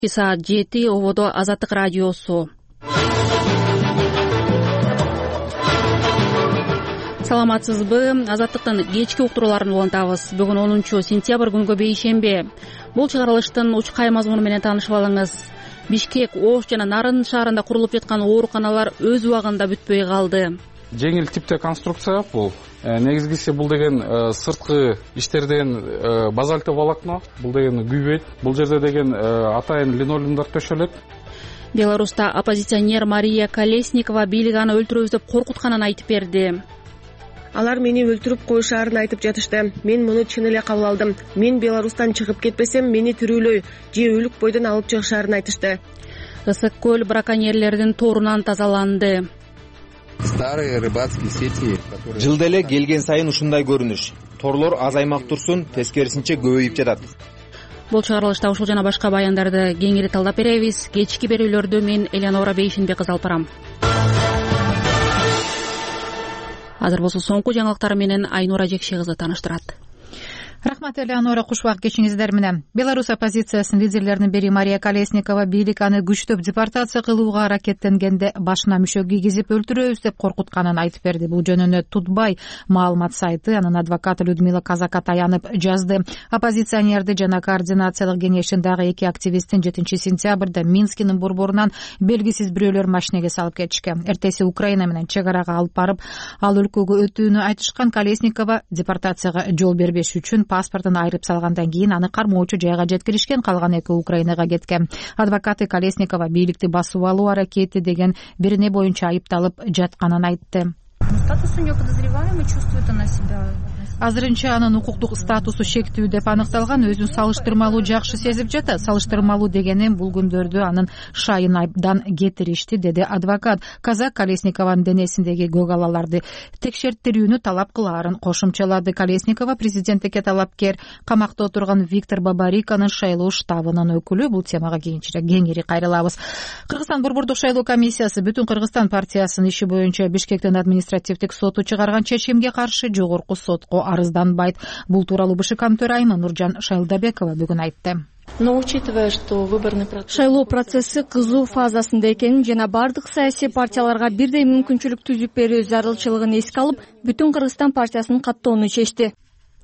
Саат 7 ободо Азаттык радиосу. Саламатсызбы? Азаттыктын кечки уктурууларын улантабыз. Бүгүн 10-сентябрь күнгө бейшембе. Бул чыгарылыштын учкай мазмуну менен таанышып алыңыз. Бишкек, Ош жана Нарын шаарында курулуп жаткан ооруканалар өз убагында бүтпөй калды. Жеңил типте конструкция бул. Негизгиси бул деген сырткы иштерден базальты волокно, бул деген күйбөйт. Бул жерде деген атайын линолеумдар төшөлөт. Беларуста оппозиционер Мария Колесникова бийлик аны өлтүрөбүз деп коркутканын айтып берди. Алар мени өлтүрүп коюшаарын айтып жатышты. Мен муну чын эле кабыл алдым. Мен Беларустан чыгып кетпесем, мени тирүүлөй же өлүк бойдон алып чыгышаарын айтышты. Ысык көл браконьерлердин торунан тазаланды. Старые рыбацкие сети. Жылда эле келген сайын ушундай көрүнүш. Торлор азаймак турсун, тескерисинче көбөйүп жатат. Бул чыгарылышта ушул жана башка баяндарды кеңири талдап беребиз. Кечки берүүлөрдү мен Элеонора Бейшенбек кызы алып барам. Азыр болсо соңку жаңылыктар менен Айнура Жекше кызы тааныштырат. Рахмат, Элеонора, куш убак кечиңиздер менен. Беларусь оппозициясынын лидерлеринин бири Мария Колесникова бийлик аны күчтөп депортация кылууга аракеттенгенде башына мүшө кийгизип өлтүрөбүз деп коркутканын айтып берди. Бул жөнүндө Тутбай маалымат сайты анын адвокаты Людмила Казака таянып жазды. Оппозиционерди жана координациялык кеңештин дагы эки активистин 7-сентябрда Минскинин борборунан белгисиз бирөөлөр машинеге салып кетишкен. Эртеси Украина менен чек арага алып барып, ал өлкөгө өтүүнү айтышкан. Колесникова депортацияга жол бербеш үчүн паспортун айрып салгандан кийин аны кармоочу жайга жеткиришкен, калган эки Украинага кеткен. Адвокаты Колесникова бийликти басып алуу аракети деген бирине боюнча айыпталып жатканын айтты. Статус у неё подозреваемый, чувствует она себя. Азырынча анын укуктук статусу шектүү деп аныкталган, өзүн салыштырмалуу жакшы сезип жатат. Салыштырмалуу дегеним бул күндөрдү анын шайын айыптан кетиришти, деди адвокат. Казак Колесникованын денесиндеги көгалаларды текшерттирүүнү талап кылаарын кошумчалады. Колесникова президенттикке талапкер, камакта отурган Виктор Бабариканын шайлоо штабынын өкүлү. Бул темага кийинчерээк кеңири кайрылабыз. Кыргызстан борбордук шайлоо комиссиясы Бүтүн Кыргызстан партиясынын иши боюнча Бишкектин административдик соту чыгарган чечимге каршы жогорку сотко арызданбайт. Бул тууралуу БШКнын төрайымы Нуржан Шайлдабекова бүгүн айтты. Но учитывая, что выборный процесс... Шайлоо процесси кызуу фазасында экенин жана бардык саясий партияларга бирдей мүмкүнчүлүк түзүп берүү зарылчылыгын эске алып, Бүтүн Кыргызстан партиясын каттоону чечти.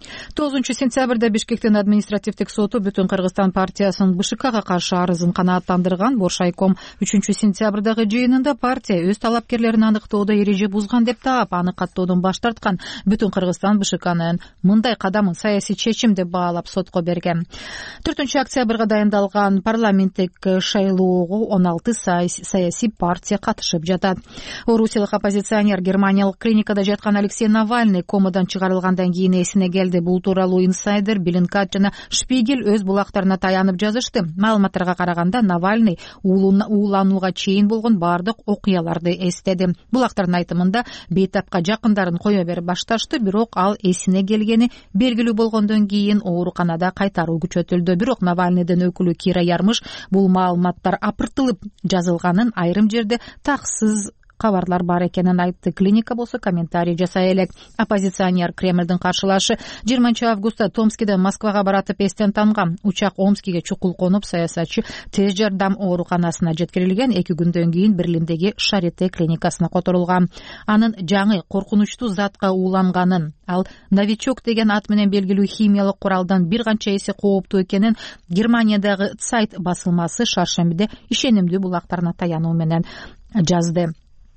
9-сентябрда Бишкектин административдик соту Бүтүн Кыргызстан партиясынын БШКга каршы арызын канааттандырган. Боршайком 3-сентябрдагы жыйынында партия өз талапкерлерин аныктоодо эреже бузган деп таап, аны каттоодон баш тарткан. Бүтүн Кыргызстан БШКнын мындай кадамын саясий чечим деп баалап сотко берген. 4-октябрга дайындалган парламенттик шайлоого 16 саясий партия катышып жатат. Орусиялык оппозиционер Германиялык клиникада жаткан Алексей Навальный комадан чыгарылгандан кийин эсине келди. Бул тууралуу инсайдер, Белинкат жана Шпигель өз булактарына таянып жазышты. Маалыматтарга караганда Навальный ууланууга чейин болгон бардык окуяларды эстеди. Булактардын айтымында бейтапка жакындарын кое берип башташты, бирок ал эсине келгени белгилүү болгондон кийин ооруканада кайтаруу күчөтүлдү. Бирок Навальныйдын өкүлү Кира Ярмыш бул маалыматтар апыртылып жазылганын, айрым жерде таксыз кабарлар бар экенин айтты. Клиника болсо комментарий жасай элек. Оппозиционер Кремлдин каршылашы 20-августта Томскиден Москвага баратып эстен танган. Учак Омскиге чукул конуп, саясатчы тез жардам ооруканасына жеткирилген. 2 күндөн кийин Берлиндеги Шарите клиникасына которулган. Анын жаңы коркунучтуу затка ууланганын, ал новичок деген ат менен белгилүү химиялык куралдан бир канча эсе кооптуу экенин Германиядагы сайт басылмасы шаршембиде ишенимдүү булактарына таянуу менен жазды.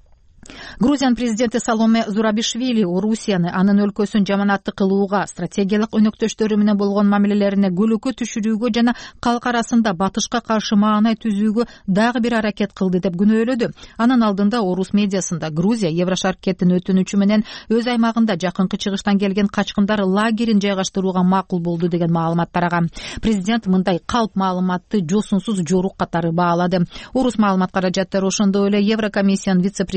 Грузиянын президенти Саломе Зурабишвили Орусияны анын өлкөсүн жаманатты кылууга, стратегиялык өнөктөштөрү менен болгон мамилелерине көлөкө түшүрүүгө жана калк арасында батышка каршы маанай түзүүгө дагы бир аракет кылды деп күнөөлөдү. Анын алдында орус медиасында Грузия Еврошаркеттин өтүнүчү менен өз аймагында жакынкы чыгыштан келген качкындар лагерин жайгаштырууга макул болду деген маалымат тараган. Президент мындай калп маалыматты жосунсуз жорук катары баалады. Орус маалымат каражаттары ошондой эле Еврокомиссиянын вице-президенти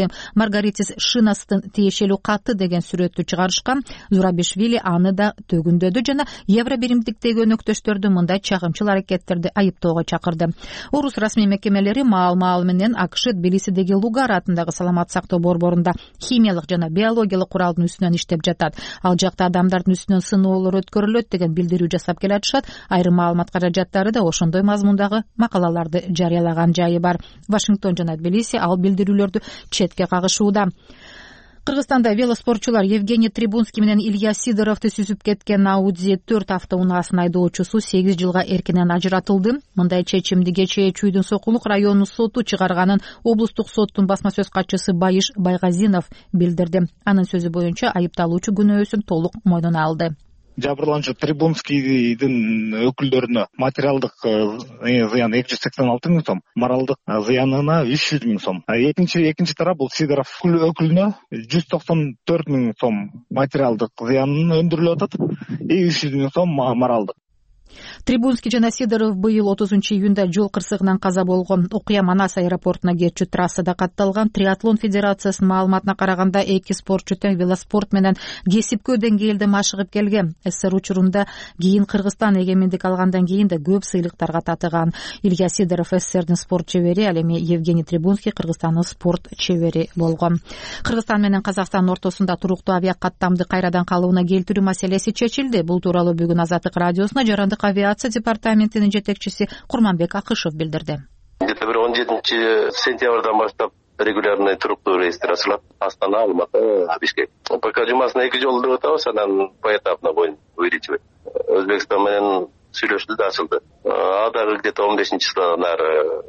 журналисти Маргаритис Шинастын тиешелүү каты деген сүрөттү чыгарышкан. Зурабишвили аны да төгүндөдү жана Евро биримдиктеги өнөктөштөрдү мындай чагымчыл аракеттерди айыптоого чакырды. Орус расмий мекемелери маал менен АКШ Тбилисидеги Лугар атындагы саламат сактоо борборунда химиялык жана биологиялык куралдын үстүнөн иштеп жатат. Ал жакта адамдардын үстүнөн сыноолор өткөрүлөт деген билдирүү жасап келатышат. Айрым маалымат каражаттары да ошондой мазмундагы макалаларды жарыялаган жайы бар. Вашингтон жана Тбилиси ал билдирүүлөрдү четке кагышууда. Кыргызстанда велоспортчулар Евгений Трибунский менен Илья Сидоровду сүзүп кеткен Audi 4 автоунаасынын айдоочусу 8 жылга эркинен ажыратылды. Мындай чечимди кечээ Чүйдүн Сокулук районунун соту чыгарганын облустук соттун басма сөз катчысы Байыш Байгазинов билдирди. Анын сөзү боюнча айыпталуучу күнөөсүн толук мойнуна алды. Жабырлануучу Трибунскийдин өкүлдөрүнө материалдык зыян 286 миң сом, моралдык зыянына 300 миң сом. Экинчи тарап бул Сидоров өкүлүнө 194 миң сом материалдык зыянын өндүрүлүп атат и 300 миң сом моралдык. Трибунский жана Сидоров быйыл 30-июнда жол кырсыгынан каза болгон. Окуя Манас аэропортуна кетчү трассада катталган. Триатлон федерациясынын маалыматына караганда эки спортчу тең велоспорт менен кесипкөө деңгээлде машыгып келген. СССР учурунда кийин Кыргызстан эгемендик алгандан кийин да көп сыйлыктарга татыган. Илья Сидоров СССРдин спорт чебери, ал эми Евгений Трибунский Кыргызстандын спорт чебери болгон. Кыргызстан менен Казакстан ортосунда туруктуу авиа каттамды кайрадан калыбына келтирүү маселеси чечилди. Бул тууралуу бүгүн Азаттык радиосуна жарандык авиация департаментинин жетекчиси Курманбек Акышев билдирди. Где-то 17 сентябрдан баштап регулярный туруктуу рейстер ачылат. Астана, Алматы, Бишкек. Пока жумасына 2 жолу деп атабыз, анан поэтапно боюн увеличивать. Өзбекстан менен сүйлөшүлдү да ачылды. А дагы где-то 15 числодан ары.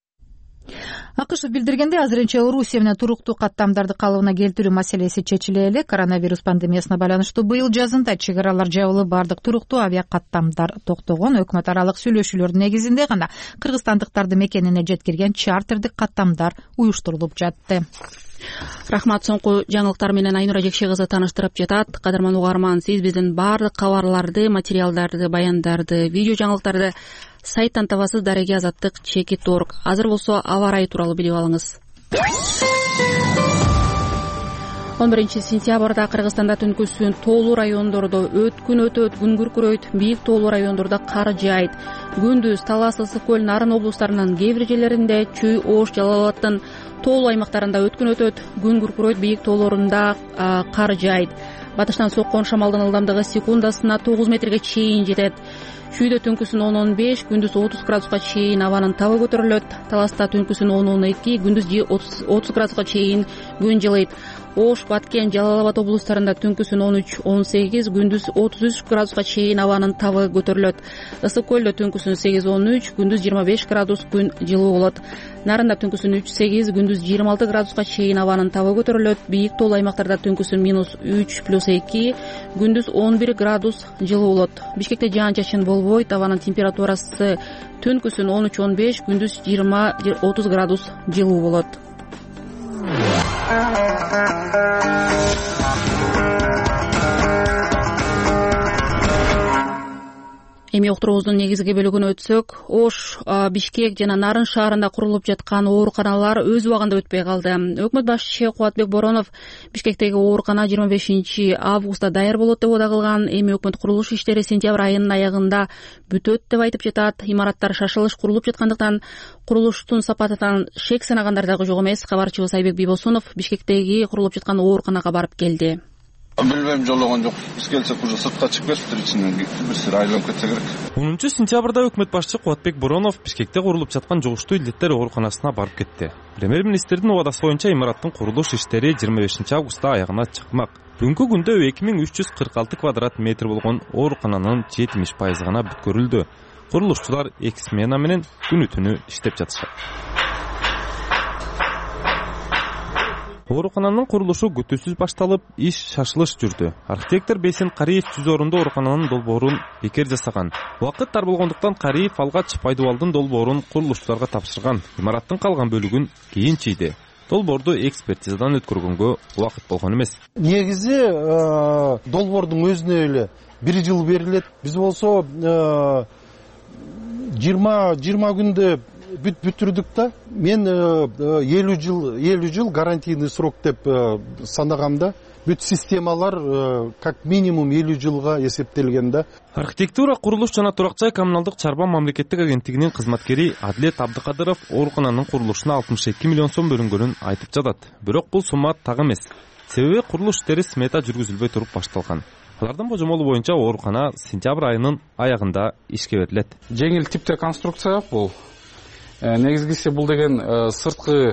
Акышев билдиргенде, азырынча Орусия менен туруктуу каттамдарды калыбына келтирүү маселеси чечиле элек. Коронавирус пандемиясына байланыштуу быйыл жазында чек аралар жабылып, бардык туруктуу авиа каттамдар токтогон. Өкмөт аралык сүйлөшүүлөрдүн негизинде гана кыргызстандыктарды мекенине жеткирген чартердик каттамдар уюштурулуп жатты. Рахмат, соңку жаңылыктар менен Айнура Жекше кызы тааныштырып жатат. Кадырман угарман, сиз биздин баардык кабарларды, материалдарды, баяндарды, видео жаңылыктарды сайттан табасыз. Дареги Азаттык /.org. Азыр болсо аба ырайы тууралуу билип алыңыз. 11 сентябрда Кыргызстанда түнкүсүн тоолуу райондордо өткүн өтөт, күн күркүрөйт, бийик тоолуу райондордо кар жаайт. Күндүз Талас, Ысык көл, Нарын облустарынын кээ бир жерлеринде, Чүй, Ош, Жалал Абадтын тоолуу аймактарында өткүн өтөт, күн күркүрөйт, бийик тоолорунда кар жаайт. Батыштан соккон шамалдын ылдамдыгы секундасына 9 метрге чейин жетет. Чүйдө түнкүсүн 10-15, күндүз 30 градуска чейин абанын табы көтөрүлөт. Таласта түнкүсүн 10-12, күндүз 30 градуска чейин күн жылыйт. Ош, Баткен, Жалал Абад облустарында түнкүсүн 13-18, күндүз 33 градуска чейин абанын табы көтөрүлөт. Ысык көлдө түнкүсүн 8-13, күндүз 25 градус күн жылуу болот. Нарында түнкүсүн 3-8, күндүз 26 градуска чейин абанын табы көтөрүлөт. Бийик тоолуу аймактарда түнкүсүн -3+2, күндүз 11 градус жылуу болот. Бишкекте жаан-чачын болбойт, абанын температурасы түнкүсүн 13-15, күндүз 20-30 градус жылуу болот. Эми уктуруубуздун негизги бөлүгүнө өтсөк, Ош, Бишкек жана Нарын шаарында курулуп жаткан ооруканалар өз убагында өтпөй калды. Өкмөт башчысы Кубатбек Боронов Бишкектеги оорукана 25 августта даяр болот деп ода кылган. Эми өкмөт курулуш иштери сентябрь айынын аягында бүтөт деп айтып жатат. Имараттар шашылыш курулуп жаткандыктан курулуштун сапатынан шек санагандар дагы жок эмес. Кабарчыбыз Айбек Бибосунов Бишкектеги курулуп жаткан ооруканага барып келди. Билбейм, жологон жок. Биз келсек уже сыртка чыгып кетиптир, ичинен бир сыр айланып кетсе керек. 10 сентябрда өкмөт башчысы Кубатбек Боронов Бишкекте курулуп жаткан жугуштуу илдеттер ооруканасына барып кетти. Премьер-министрдин убадасы боюнча имараттын курулуш иштери 25 августта аягына чыкмак. Бүгүнкү күндө 2346 квадрат метр болгон оорукананын 70% гана бүткөрүлдү. Курулушчулар 2 смена менен күнү-түнү иштеп жатышат. Оорукананын курулушу күтүүсүз башталып, иш шашылыш жүрдү. Архитектор Бейсен Кариев түз орунду оорукананын долбоорун бекер жасаган. Убакыт тар болгондуктан Кариев Алгач Пайдубалдын долбоорун курулушчуларга тапшырган. Имараттын калган бөлүгүн кийин чийди. Долбоорду экспертизадан өткөргөнгө убакыт болгон эмес. Негизи долбоордун өзүнө эле 1 жыл берилет. Биз болсо 20 күндө бүтүрдүк да. Мен 50 жыл гарантийный срок деп санагамда. Бүт системалар как минимум 50 жылга эсептелген да. Архитектура, курулуш жана турак жай коммуналдык чарба мамлекеттик агенттигинин кызматкери Адилет Абдыкадыров оорукананын курулушуна 62 миллион сом бөлүнгөнүн айтып жатат. Бирок бул сумма так эмес. Себеби курулуш иштери смета жүргүзүлбөй туруп башталган. Алардын божомолу боюнча оорукана сентябрь айынын аягында ишке берилет. Жеңил типте конструкция бул. Негизгиси бул деген сырткы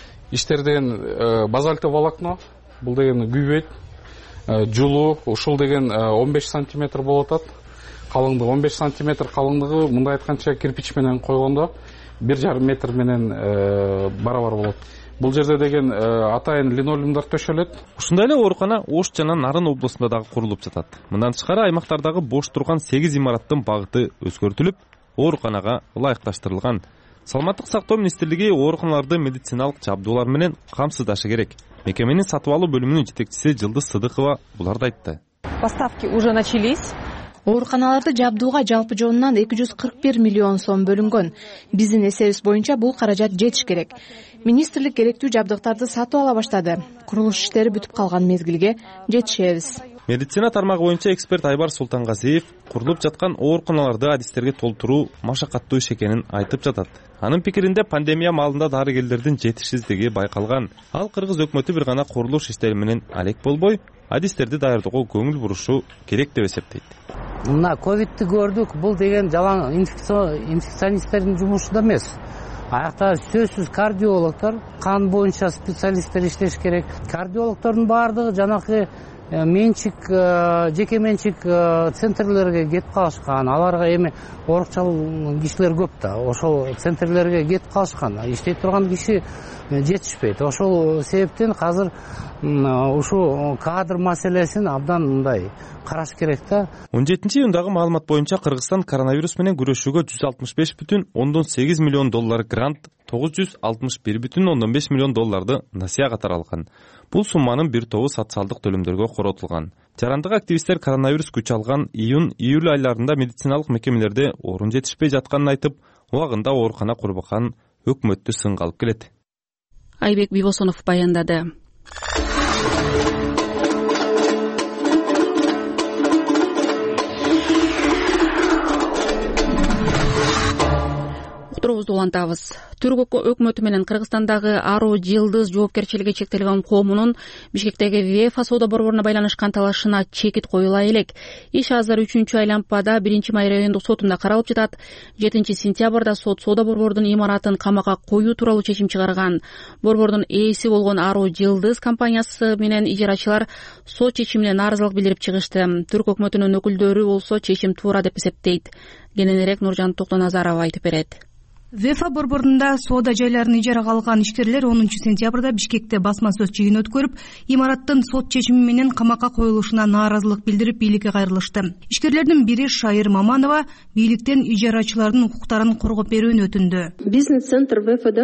иштерден базальты волокно. Бул деген күйбөйт, жулуу, ушул деген 15 сантиметр болуп атат. Калыңдыгы 15 сантиметр калыңдыгы, мындай айтканча кирпич менен койгондо 1,5 метр менен барабар болот. Бул жерде деген атайын линолеумдар төшөлөт. Ушундай эле оорукана Ош жана Нарын облусунда дагы курулуп жатат. Мындан тышкары аймактардагы бош турган 8 имараттын багыты өзгөртүлүп, ооруканага ылайыкташтырылган. Саламаттык сактоо министрлиги ооруканаларды медициналык жабдуулар менен камсыздашы керек. Мекеменин сатып алуу бөлүмүнүн жетекчиси Жылдыз Сыдыкова буларды айтты. Поставки уже начались. Ооруканаларды жабдууга жалпы жонунан 241 миллион сом бөлүнгөн. Биздин эсебибиз боюнча бул каражат жетиш керек. Министрлик керектүү жабдыктарды сатып ала баштады. Курулуш иштери бүтүп калган мезгилге жетишебиз. Медицина тармагы боюнча эксперт Айбар Султангазиев курулуп жаткан ооруканаларды адистерге толтуруу машакаттуу иш экенин айтып жатат. Анын пикиринде пандемия маалында дарыгерлердин жетишсиздиги байкалган. Ал кыргыз өкмөтү бир гана курулуш иштери менен алек болбой, адистерди даярдоого көңүл бурушу керек деп эсептейт. Мына ковидти көрдүк, бул деген жалаң инфекционисттердин жумушу да эмес. Аякта сөзсүз кардиологдор, кан боюнча специалисттер иштеш керек. Кардиологдордун баардыгы жанакы менчик, жеке менчик центрлерге кетип калышкан. Аларга эми оорукчал кишилер көп да. Ошол центрлерге кетип калышкан. Иштей турган киши жетишпейт. Ошол себептен азыр ушу кадр маселесин абдан мындай караш керек да. 17-июндагы маалымат боюнча Кыргызстан коронавирус менен күрөшүүгө 165,8 миллион доллар грант, 961,5 миллион долларды насыя катары алган. Бул сумманын бир тобу социалдык төлөмдөргө коротулган. Жарандык активисттер коронавирус күч алган июнь-июль айларында медициналык мекемелерде орун жетишпей жатканын айтып, убагында оорукана курбакан өкмөттү сынга алып келет. Айбек Бибосонов баяндады. Уктуруубузду улантабыз. Түрк өкмөтү менен Кыргызстандагы Ару Жылдыз жоопкерчилиги чектелген коомунун Бишкектеги ВЕФА соода борборуна байланышкан талашына чекит коюла элек. Иш азыр 3-айлампада 1-май райондук сотунда каралып жатат. 7-сентябрда соода борбордун имаратын камакка коюу тууралуу чечим чыгарган. Борбордун ээси болгон Ару Жылдыз компаниясы менен ижарачылар сот чечимине нааразылык билдирип чыгышты. Түрк өкмөтүнүн өкүлдөрү болсо чечим туура деп эсептейт. Кененирээк Нуржан Токтоназарова айтып берет. ВЕФА борборунда соода жайларын ижарага алган ишкерлер 10-сентябрда Бишкекте басма сөз жыйын өткөрүп, имараттын сот чечими менен камакка коюлушуна нааразылык билдирип бийликке кайрылышты. Ишкерлердин бири Шайыр Маманова бийликтен ижарачылардын укуктарын коргоп берүүнү өтүндү. Бизнес-центр ВЕФАда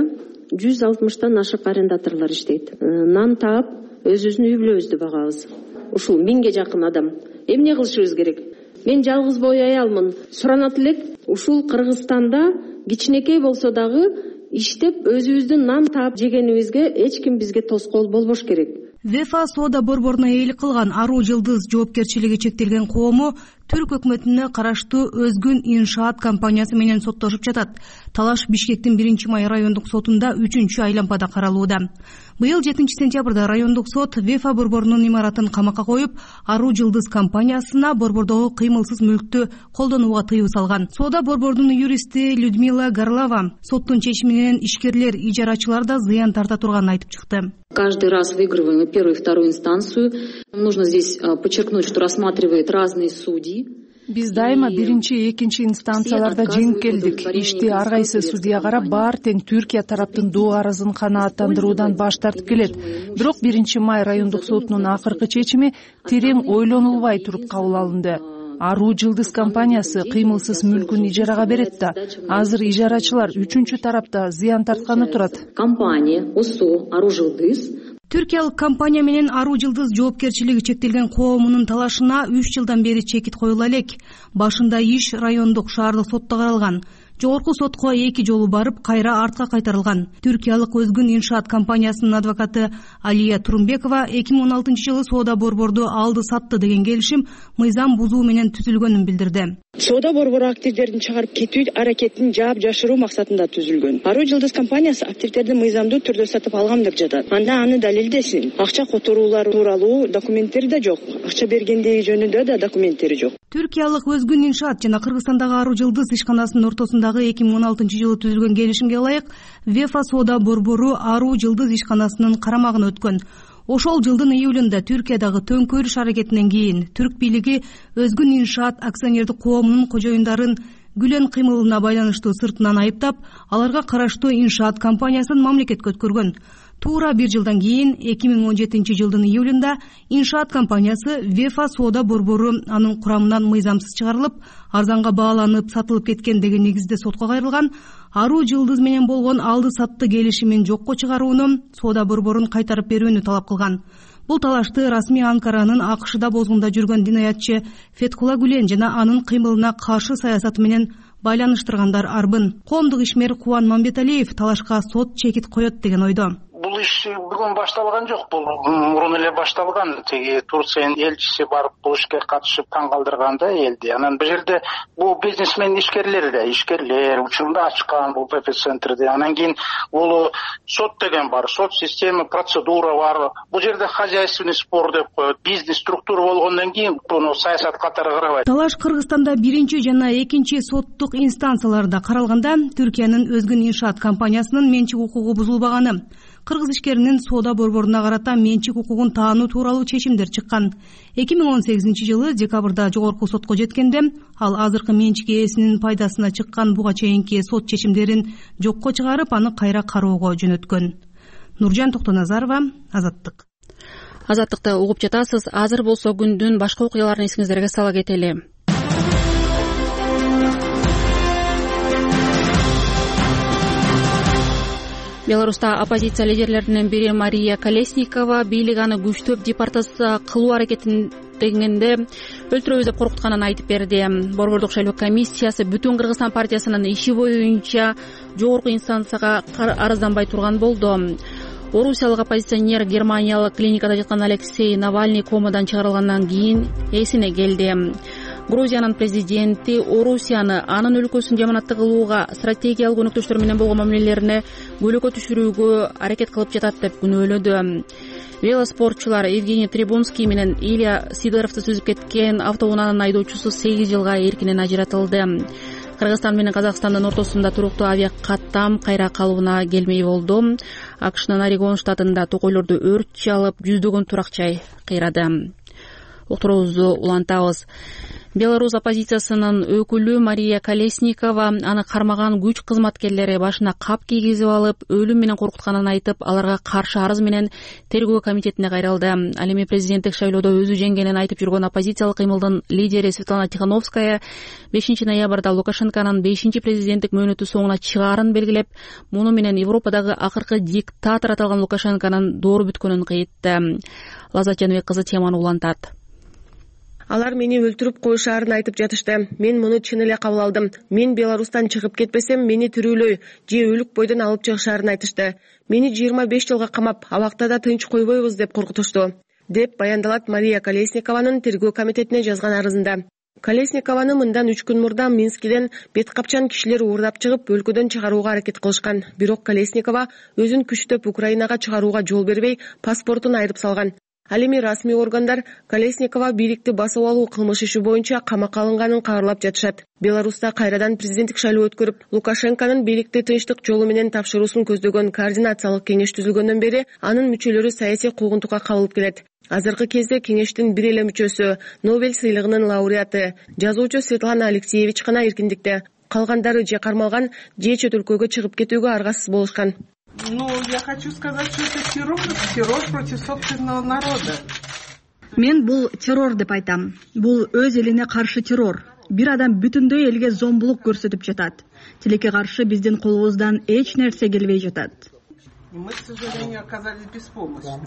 160тан ашык арендаторлор иштейт. Нан таап, өзүбүздүн үй-бүлөбүздү багабыз. Ушул 1000ге жакын адам. Эмне кылышыбыз керек? Мен жалгыз бой аялмын. Суранат элек, ушул Кыргызстанда кичинекей болсо дагы иштеп өзүбүздүн нан таап жегенибизге эч ким бизге тоскоол болбош керек. ВЕФА соода борборуна ээлик кылган Ару Жылдыз жоопкерчилиги чектелген коому Түрк өкмөтүнө караштуу Өзгүн иншаат компаниясы менен соттошуп жатат. Талаш Бишкектин 1-май райондук сотунда 3-айлампада каралууда. Быйыл 7-сентябрда райондук сот ВЕФА борборунун имаратын камакка коюп, Ару Жылдыз компаниясына борбордогу кыймылсыз мүлктү колдонууга тыюу салган. Соода борборунун юристи Людмила Горлова соттун чечиминен ишкерлер, ижарачылар да зыян тарта турганын айтып чыкты. Каждый раз выигрываем первую и вторую инстанцию. Нужно здесь подчеркнуть, что рассматривают разные судьи. Биз дайыма 1-2 инстанцияларда жеңип келдик. Ишти ар кайсы судья карап, баары тең Түркия тараптын доо арызын канааттандыруудан баш тартып келет. Бирок 1-май райондук сотунун акыркы чечими терең ойлонулбай туруп кабыл алынды. Ару Жылдыз компаниясы кыймылсыз мүлкүн ижарага берет да, азыр ижарачылар 3-чү тарапта зыян тартканы турат. Компания ОСО Ару Жылдыз Түркиялык компания менен Ару Жылдыз жоопкерчилиги чектелген коомунун талашына 3 жылдан бери чекит коюла элек. Башында иш райондук шаардык сотто каралган. жогорку сотко 2 жолу барып кайра артка кайтарылган. Түркиялык Өзгүн иншаат компаниясынын адвокаты Алия Турумбекова 2016-жылы соода борборду алды сатты деген келишим мыйзам бузуу менен түзүлгөнүн билдирди. Соода борбору активдерин чыгарып кетүү аракетин жаап жашыруу максатында түзүлгөн. Аруу Жылдыз компаниясы активдерди мыйзамдуу түрдө сатып алган деп жатат. Анда аны далилдесин. Акча которуулар тууралуу документтери да жок. Акча бергендиги жөнүндө да документтери жок. Түркиялык Өзгүн иншаат жана Кыргызстандагы Аруу Жылдыз ишканасынын ортосундагы 2016-жылы түзүлгөн келишимге ылайык ВЕФА соода борбору Аруу Жылдыз ишканасынын карамагына өткөн. Ошол жылдын июлунда Түркиядагы төңкөрүш аракетинен кийин түрк бийлиги Өзгүн иншаат акционердик коомунун кожоюндарын Гүлен кыймылына байланыштуу сыртынан айыптап, аларга караштуу иншаат компаниясын мамлекетке өткөргөн. Туура 1 жылдан кийин 2017-жылдын июлунда иншаат компаниясы ВЕФА соода борбору анын курамынан мыйзамсыз чыгарылып, арзанга бааланып сатылып кеткен деген негизде сотко кайрылган. Аруу Жылдыз менен болгон алды сатты келишимин жокко чыгарууну, соода борборун кайтарып берүүнү талап кылган. Бул талашты расмий Анкаранын АКШда бозгунда жүргөн динаятчы Феткула Гүлен жана анын кыймылына каршы саясаты менен байланыштыргандар арбын. Коомдук ишмер Кубан Мамбеталиев талашка сот чекит коет деген ойдо. Бул иш бүгүн башталган жок, бул мурун эле башталган. Теги Турциянын элчиси барып бул ишке катышып таң калтырганда элди. Анан бул жерде бул бизнесмен ишкерлер учурунда ачкан бул ПП-центрди. Анан кийин бул сот деген бар, сот система, процедура бар. Бул жерде хозяйственный спор деп коет, бизнес структура болгондон кийин буну саясат катары карабайт. Талаш Кыргызстанда 1 жана 2 соттук инстанцияларда каралганда Түркиянын Өзгүн иншаат компаниясынын менчик укугу бузулбаганы, кыргыз ишкеринин соода борборуна карата менчик укугун таануу тууралуу чечимдер чыккан. 2018-жылы декабрда жогорку сотко жеткенде, ал азыркы менчик ээсинин пайдасына чыккан буга чейинки сот чечимдерин жокко чыгарып, аны кайра кароого жөнөткөн. Нуржан Токтоназарова, Азаттык. Азаттыкты угуп жатасыз. Азыр болсо күндүн башка окуяларын эсиңиздерге сала кетели. Беларуста оппозиция лидерлеринин бири Мария Колесникова бийлик аны күчтөп депортация кылуу аракетиндегенде өлтүрөбүз деп коркутканын айтып берди. Борбордук шайлоо комиссиясы бүтүн Кыргызстан партиясынын иши боюнча жогорку инстанцияга арызданбай турган болду. Орусиялык оппозиционер германиялык клиникада жаткан Алексей Навальный комадан чыгарылгандан кийин эсине келди. Грузиянын президенти Орусияны анын өлкөсүн жаманатты кылууга, стратегиялык өнөктөштөр менен болгон мамилелерине көлөкө түшүрүүгө аракет кылып жатат деп күнөөлөдү. Велоспортчулар Евгений Трибунский менен Илья Сидоровду сүзүп кеткен автоунаанын айдоочусу 8 жылга эркинен ажыратылды. Кыргызстан менен Казакстандын ортосунда туруктуу авиа каттам кайра калыбына келмей болду. АКШнын Орегон штатында токойлорду өрт жалып, жүздөгөн турак жай кыйрады. Уктуруубузду улантабыз. Беларусь оппозициясынын өкүлү Мария Колесникова аны кармаган күч кызматкерлери башына кап кийгизип алып, өлүм менен коркутканын айтып, аларга каршы арыз менен тергөө комитетине кайрылды. Ал эми президенттик шайлоодо өзү жеңгенин айтып жүргөн оппозициялык кыймылдын лидери Светлана Тихановская 5 ноябрда Лукашенконун 5-президенттик мөөнөтү соңуна чыгаарын белгилеп, муну менен Европадагы акыркы диктатор аталган Лукашенконун доору бүткөнүн кыйтты. Лаззат Жаныбек кызы теманы улантат. Алар мени өлтүрүп коюшаарын айтып жатышты. Мен муну чын эле кабыл алдым. Мен Беларустан чыгып кетпесем, мени тирүүлөй же өлүк бойдон алып чыгышаарын айтышты. Мени 25 жылга камап, абакта да тынч койбойбуз деп коркутушту, деп баяндалат Мария Колесникованын тергөө комитетине жазган арызында. Колесникованы мындан 3 күн мурда Минскиден бет капчан кишилер уурдап чыгып, өлкөдөн чыгарууга аракет кылышкан. Бирок Колесникова өзүн күчтөп Украинага чыгарууга жол бербей, паспортун айырып салган. Ал эми расмий органдар Колесникова бийликти басып алуу кылмыш иши боюнча камакка алынганын кабарлап жатышат. Беларуста кайрадан президенттик шайлоо өткөрүп, Лукашенконун бийликти тынчтык жолу менен тапшыруусун көздөгөн координациялык кеңеш түзүлгөндөн бери анын мүчөлөрү саясий куугунтукка кабылып келет. Азыркы кезде кеңештин бир эле мүчөсү, Нобель сыйлыгынын лауреаты жазуучу Светлана Алексеевич гана эркиндикте. Калгандары же кармалган, же чет өлкөгө чыгып кетүүгө аргасыз болушкан. Ну, я хочу сказать, что это террор против собственного народа. Мен бул террор деп айтам. Бул өз элине каршы террор. Бир адам бүтүндөй элге зомбулук көрсөтүп жатат. Тилекке каршы биздин колубуздан эч нерсе келбей жатат. Мы, к сожалению, оказались беспомощны.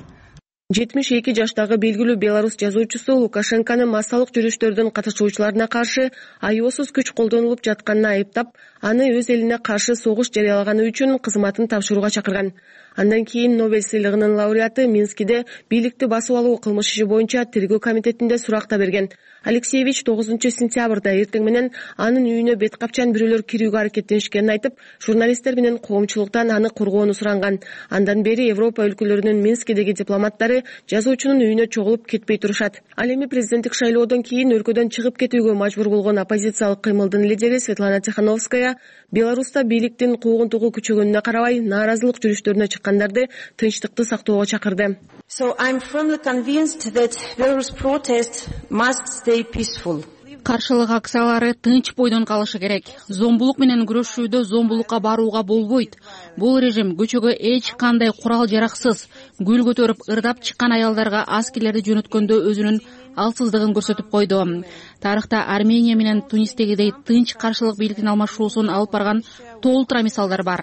72 жаштагы белгилүү Беларусь жазуучусу Лукашенкону массалык жүрүштөрдүн катышуучуларына каршы аёсуз күч колдонулуп жатканына айыптап, аны өз элине каршы согуш жарыялаганы үчүн кызматын тапшырууга чакырган. Андан кийин Нобель сыйлыгынын лауреаты Минскиде бийликти басып алуу кылмыш иши боюнча тергөө комитетинде суракта берген. Алексеевич 9-сентябрда эртең менен анын үйүнө бет капчан бирөөлөр кирүүгө аракеттенишкенин айтып, журналисттер менен коомчулуктан аны коргоону суранган. Андан бери Европа өлкөлөрүнүн Минскидеги дипломаттары жазуучунун үйүнө чогулуп кетпей турушат. Ал эми президенттик шайлоодон кийин өлкөдөн чыгып кетүүгө мажбур болгон оппозициялык кыймылдын лидери Светлана Тихановская Беларуста бийликтин куугунтугу күчөгөнүнө карабай нааразылык жүрүштөрүнө чыккандарды тынчтыкты сактоого чакырды. So I'm firmly convinced that Belarus protest must stay peaceful. Каршылык акциялары тынч бойдон калышы керек. Зомбулук менен күрөшүүдө зомбулукка барууга болбойт. Бул режим көчөгө эч кандай курал жараксыз гүл көтөрүп ырдап чыккан аялдарга аскерлерди жөнөткөндө өзүнүн алсыздыгын көрсөтүп койду. Тарыхта Армения менен Тунистегидей тынч каршылык бийликтин алмашуусун алып барган толтура мисалдар бар.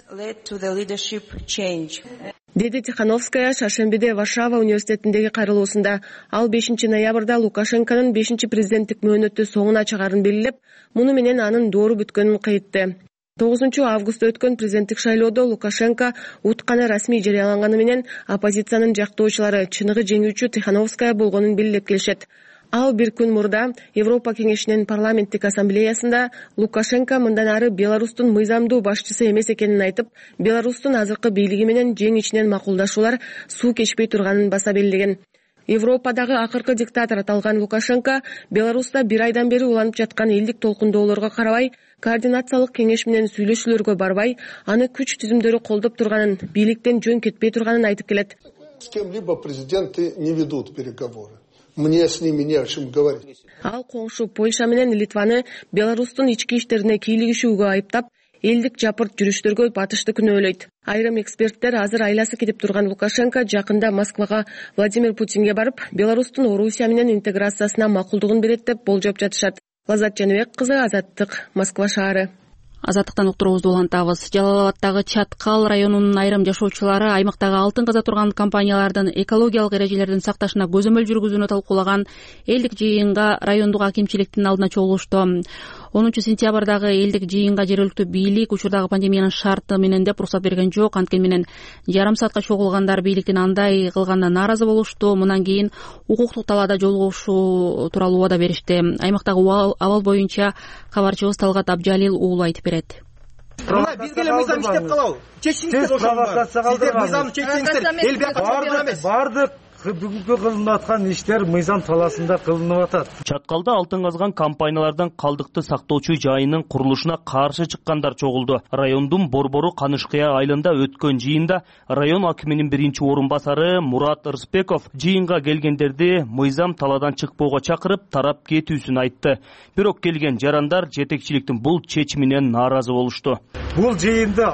Деди Тихановская Шаршембиде Варшава университетиндеги кайрылуусунда. Ал 5 ноябрда Лукашенконун 5-президенттик мөөнөтү соңуна чыгарын белгилеп, муну менен анын доору бүткөнүн кайтты. 9 августта өткөн президенттик шайлоодо Лукашенко утканы расмий жарыяланганы менен оппозициянын жактоочулары чыныгы жеңүүчү Тихановская болгонун белгилеп келишет. Ал бир күн мурда Европа кеңешинин парламенттик ассамблеясында Лукашенко мындан ары Беларустун мыйзамдуу башчысы эмес экенин айтып, Беларустун азыркы бийлиги менен жең ичинен макулдашуулар суу кечпей турганын баса белгилеген. Европадагы акыркы диктатор аталган Лукашенко Беларуста бир айдан бери уланып жаткан элдик толкундоолорго карабай, координациялык кеңеш менен сүйлөшүүлөргө барбай, аны күч түзүмдөрү колдоп турганын, бийликтен жөн кетпей турганын айтып келет. С кем-либо президенты не ведут переговоры. Мне с ними не о чем говорить. Ал коңшу Польша менен Литваны Беларустун ички иштерине кийлигишүүгө айыптап, элдик жапырт жүрүштөргө батышты күнөөлөйт. Айрым эксперттер азыр айласы кетип турган Лукашенко жакында Москвага Владимир Путинге барып, Беларустун Орусия менен интеграциясына макулдугун берет деп болжоп жатышат. Лазат Жаныбек кызы, Азаттык, Москва шаары. Азаттыктан уктуруубузду улантабыз. Жалал-Абаддагы Чаткал районунун айрым жашоочулары аймактагы алтын каза турган компаниялардын экологиялык эрежелердин сакташына көзөмөл жүргүзүүнү талкуулаган элдик жыйынга райондук акимчиликтин алдына чогулушту. 10 сентябрдагы элдик жыйынга жергиликтүү бийлик учурдагы пандемиянын шарты менен деп уруксат берген жок. Анткени менен жарым саатка чогулгандар бийликтин андай кылганына нааразы болушту. Мындан кийин укуктук талаада жолугушуу тууралуу убада беришти. Аймактагы абал боюнча кабарчыбыз Талгат Абжалил уулу айтып берет. Бизге эле мыйзам иштеп калабы? Чечиңиздер ошондо. Сиздер мыйзамды чечсеңиздер, эл бияка бара эмес. Бардык бүгүнкү кылынып аткан иштер мыйзам талаасында кылынып атат. Чаткалда алтын казган компаниялардан калдыкты сактоочу жайынын курулушуна каршы чыккандар чогулду. Райондун Борбору Канышкыя айылында өткөн жыйында район акиминин биринчи орун басары Мурат Ырысбеков жыйынга келгендерди мыйзам талаадан чыкпоого чакырып, тарап кетүүсүн айтты. Бирок келген жарандар жетекчиликтин бул чечиминен нааразы болушту. Бул жыйынды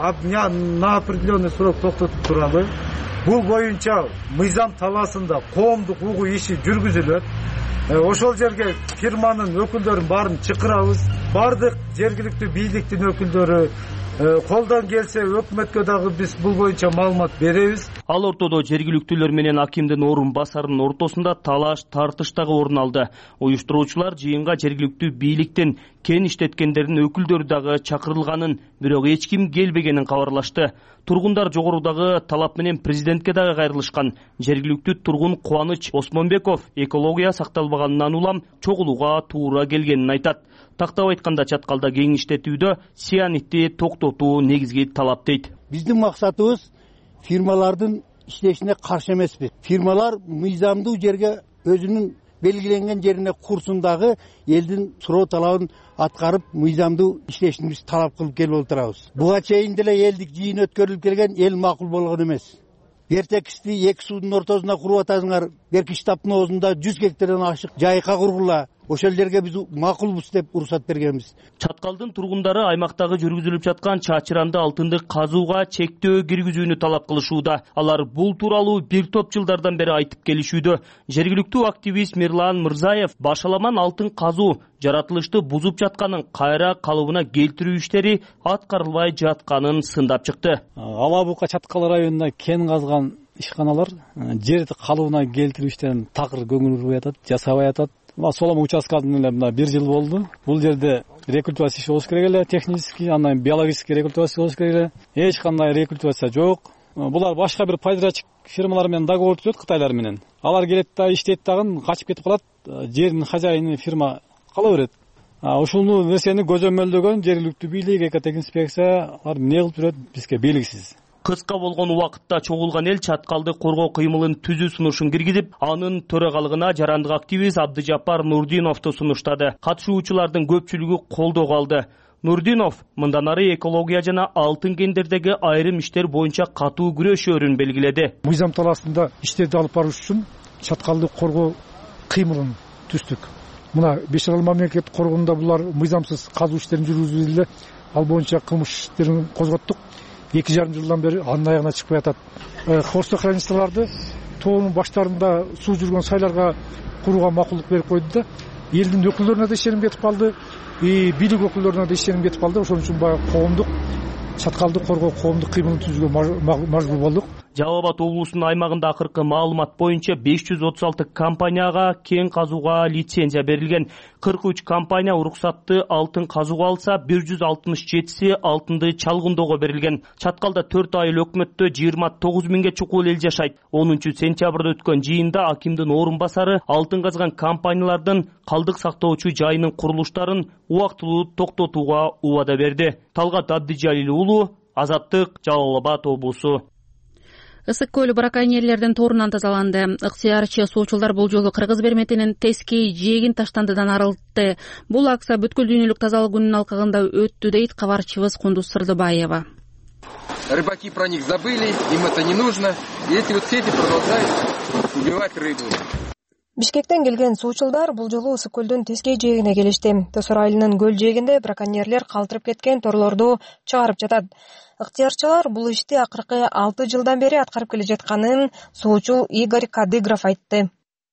на определенный срок токтотуп туралы. Бул боюнча мыйзам талаасында коомдук угуу иши жүргүзүлөт. Ошол жерге фирманын өкүлдөрүн баарын чакырабыз. Бардык жергиликтүү бийликтин өкүлдөрү колдон келсе өкмөткө дагы биз бул боюнча маалымат беребиз. Ал ортодо жергиликтүүлөр менен акимдин орун басарынын ортосунда талаш тартыш дагы орун алды. Уюштуруучулар жыйынга жергиликтүү бийликтин кен иштеткендердин өкүлдөрү дагы чакырылганын, бирок эч ким келбегенин кабарлашты. Тургундар жогорудагы талап менен президентке дагы кайрылышкан. Жергиликтүү тургун Кубаныч Осмонбеков экология сакталбаганынан улам чогулууга туура келгенин айтат. Тактап айтканда Чаткалда кең иштетүүдө сианитти токтотуу негизги талап дейт. Биздин максатыбыз фирмалардын иштешине каршы эмеспиз. Фирмалар мыйзамдуу жерге өзүнүн белгиленген жерине курсун дагы элдин суроо талабын аткарып, мыйзамдуу иштешин биз талап кылып келип отурабыз. Буга чейин деле элдик жыйын өткөрүлүп келген, эл макул болгон эмес. Бертекисти эки суудун ортосунда куруп атасыңар, берки штабтын оозунда 100 гектардан ашык жайка кургула. Ошол жерге биз макулбуз деп уруксат бергенбиз. Чаткалдын тургундары аймактагы жүргүзүлүп жаткан чачыранды алтынды казууга чектөө киргизүүнү талап кылышууда. Алар бул тууралуу бир топ жылдардан бери айтып келишүүдө. Жергиликтүү активист Мирлан Мырзаев башаламан алтын казуу жаратылышты бузуп жатканын, кайра калыбына келтирүү иштери аткарылбай жатканын сындап чыкты. Алабука Чаткал районунда кен казган ишканалар жерди калыбына келтирүү иштерин такыр көңүл бурбай атат, жасабай атат. Солома участкасында эле мына 1 жыл болду. Бул жерде рекультивация иши болуш керек эле, технический, андан биологический рекультивация болуш керек эле. Эч кандай рекультивация жок. Булар башка бир пайдачы фирмалар менен договор түзөт, Кытайлар менен. Алар келет да иштейт дагы качып кетип калат, жердин хозяйыны фирма кала берет. Ушул нерсени көзөмөлдөгөн жергиликтүү бийлик, экотехинспекция эмне кылып жүрөт бизге белгисиз. Кыска болгон убакытта чогулган эл чаткалды коргоо кыймылын түзүү сунушун киргизип, анын төрагалыгына жарандык активист Абдыжаппар Нурдиновду сунуштады. Катышуучулардын көпчүлүгү колдоо алды. Нурдинов мындан ары экология жана алтын кендердеги айрым иштер боюнча катуу күрөшөөрүн белгиледи. Мыйзам талаасында иштерди алып барыш үчүн чаткалды коргоо кыймылын түздүк. Мына Бешарал мамлекет коргоонунда булар мыйзамсыз казуу иштерин жүргүзүүдө ал боюнча кылмыш иштерин козготтук. 2,5 жылдан бери анын аягына чыкпай атат. Хвостохранистрларды тоонун баштарында суу жүргөн сайларга курууга макулдук берип койду да, элдин өкүлдөрүнө да ишеним кетип калды, бийлик өкүлдөрүнө да ишеним кетип калды. Ошон үчүн баягы коомдук чаткалды коргоо коомдук кыймылын түзүүгө мажбур болдук. Жалал Абад облусунун аймагында акыркы маалымат боюнча 536 компанияга кен казууга лицензия берилген. 43 компания уруксатты алтын казууга алса, 167си алтынды чалгындоого берилген. Чаткалда 4 айыл өкмөттө 29 миңге чукул эл жашайт. 10-сентябрда өткөн жыйында акимдин орун басары алтын казган компаниялардын калдык сактоочу жайынын курулуштарын убактылуу токтотууга убада берди. Талгат Абдыжалил уулу, Азаттык, Жалал Абад облусу. Ысык көл браконьерлердин торунан тазаланды. Ыктыярчы суучулдар бул жолу Кыргыз Берметинин Тески жээгин таштандыдан арылтты. Бул акция бүткүл дүйнөлүк тазалык күнүнүн алкагында өттү дейт кабарчыбыз Кундуз Сырдыбаева. Рыбаки про них забыли, им это не нужно. И эти вот сети продолжают убивать рыбу. Бишкектен келген суучулдар бул жолу Ысык көлдүн Тески жээгине келишти. Төсөр айылынын көл жээгинде браконьерлер калтырып кеткен торлорду чыгарып жатат. Ыктыярчылар бул ишти акыркы 6 жылдан бери аткарып келе жатканын суучул Игорь Кадыгров айтты.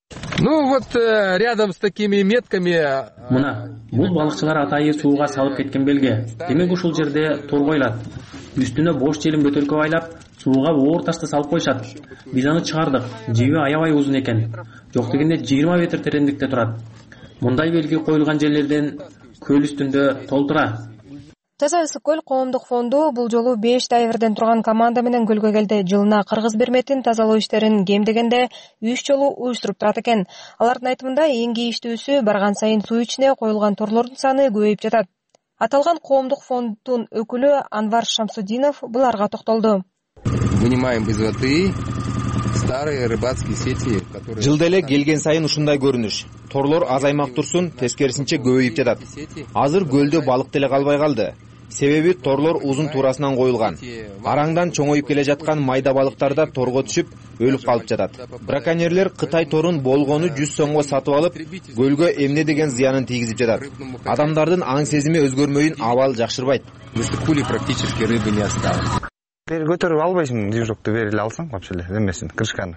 Ну вот рядом с такими метками. Мына бул балыкчылар атайы сууга салып кеткен белге. Демек ушул жерде тор коюлат. Үстүнө бош желин бөтөлкө байлап, сууга оор ташты салып коюшат. Биз аны чыгардык. Жеби аябай узун экен. Жок дегенде 20 метр тереңдикте турат. Мындай белги коюлган жерлерден көл үстүндө толтура. Таза Ысык көл коомдук фонду бул жолу 5 дайверден турган команда менен көлгө келди. Жылына Кыргыз Берметин тазалоо иштерин кем дегенде 3 жолу уюштуруп турат экен. Алардын айтымында эң кейиштүүсү барган сайын суу ичине коюлган торлордун саны көбөйүп жатат. Аталган коомдук фонддун өкүлү Анвар Шамсудинов буларга токтолду. Вынимаем из воды старые рыбацкие сети, которые... Жылда эле келген сайын ушундай көрүнүш. Торлор азаймак турсун, тескерисинче көбөйүп жатат. Азыр көлдө балык деле калбай калды. Себеби торлор узун туурасынан коюлган. Араңдан чоңоюп келе жаткан майда балыктар да торго түшүп, өлүп калып жатат. Браконьерлер Кытай торун болгону 100 сомго сатып алып, көлгө эмне деген зыянын тийгизип жатат. Адамдардын аң сезими өзгөрмөйүн абал жакшырбайт. Выступили практически рыбы не осталось. Бери көтөрүп албайсың, движокты бери эле алсаң, вообще эле эмесин, крышканы.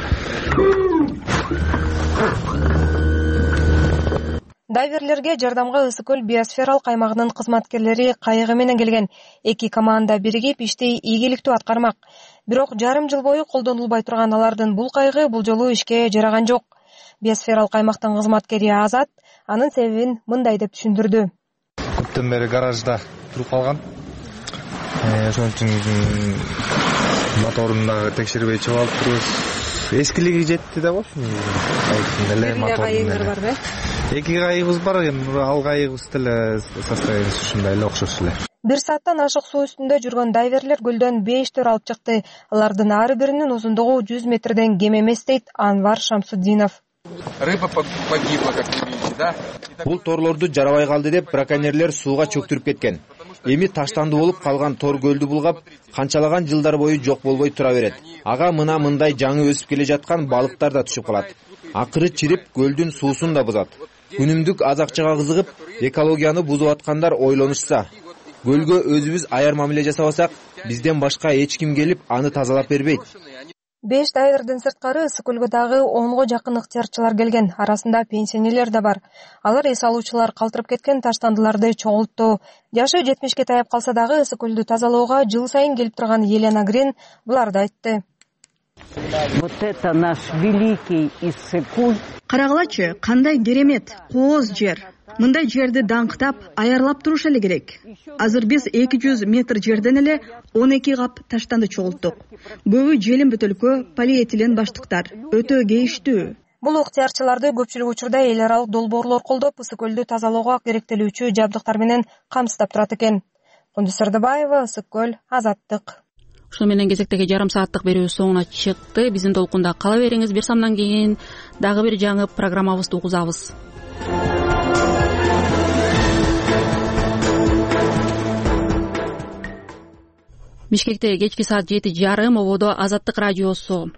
Дайверлерге жардамга Ысык көл биосферал каймагынын кызматкерлери кайыгы менен келген. 2 команда биригип ишти ийгиликтүү аткармак. Бирок жарым жыл бою колдонулбай турган алардын бул кайыгы бул жолу ишке жараган жок. Биосферал каймактын кызматкери Азат анын себебин мындай деп түшүндүрдү. Көптөн бери гаражда туруп калган. Ошон үчүн моторун дагы текшербей чыгып алып турбуз. Эскилиги жетти да болчу. Кайыгыңар барбы? 2 кайыгыбыз бар, ал кайыгыбыз деле состояниясы ушундай эле окшош эле. 1 сааттан ашык суу үстүндө жүргөн дайверлер көлдөн 5 төр алып чыкты. Алардын ар биринин узундугу 100 метрден кем эмес дейт Анвар Шамсудинов. Рыба погибла, как вы видите, да? Бул торлорду жарабай калды деп браконьерлер сууга чөктүрүп кеткен. Эми таштанды болуп калган тор көлдү булгап, канчалаган жылдар бою жок болбой тура берет. Ага мындай жаңы өсүп келе жаткан балыктар да түшүп калат. Акыры чирип көлдүн суусун да бузат. Күнүмдүк аз акчага кызыгып, экологияны бузуп аткандар ойлонушса, көлгө өзүбүз аяр мамиле жасабасак, бизден башка эч ким келип аны тазалап бербейт. 5 дайверден сырткары Ысык көлгө дагы 10го жакын ыктыярчылар келген. Арасында пенсионерлер да бар. Алар эс алуучулар калтырып кеткен таштандыларды чогултту. Жашы 70ке таяп калса дагы Ысык көлдү тазалоого жыл сайын келип турган Елена Грин буларды айтты. Вот это наш великий Иссык-Куль. Карагылачы, кандай керемет, кооз жер. Мындай жерди даңктап, аярлап туруш эле керек. Азыр биз 200 метр жерден эле 12 кап таштанды чогулттук. Көбү желим бөтөлкө, полиэтилен баштыктар. Өтө кейиштүү. Бул ыктыярчыларды көпчүлүк учурда эл аралык долбоорлор колдоп, Ысык көлдү тазалоого керектелүүчү жабдыктар менен камсыздап турат экен. Кундуз Сырдыбаева, Ысык көл, Азаттык. Ушуну менен кезектеги жарым сааттык берүү соңуна чыкты. Биздин толкунда кала бериңиз. Бир самдан кийин дагы бир жаңы программабызды угузабыз. Бишкекте кечки саат 7:30 ободо Азаттык радиосу.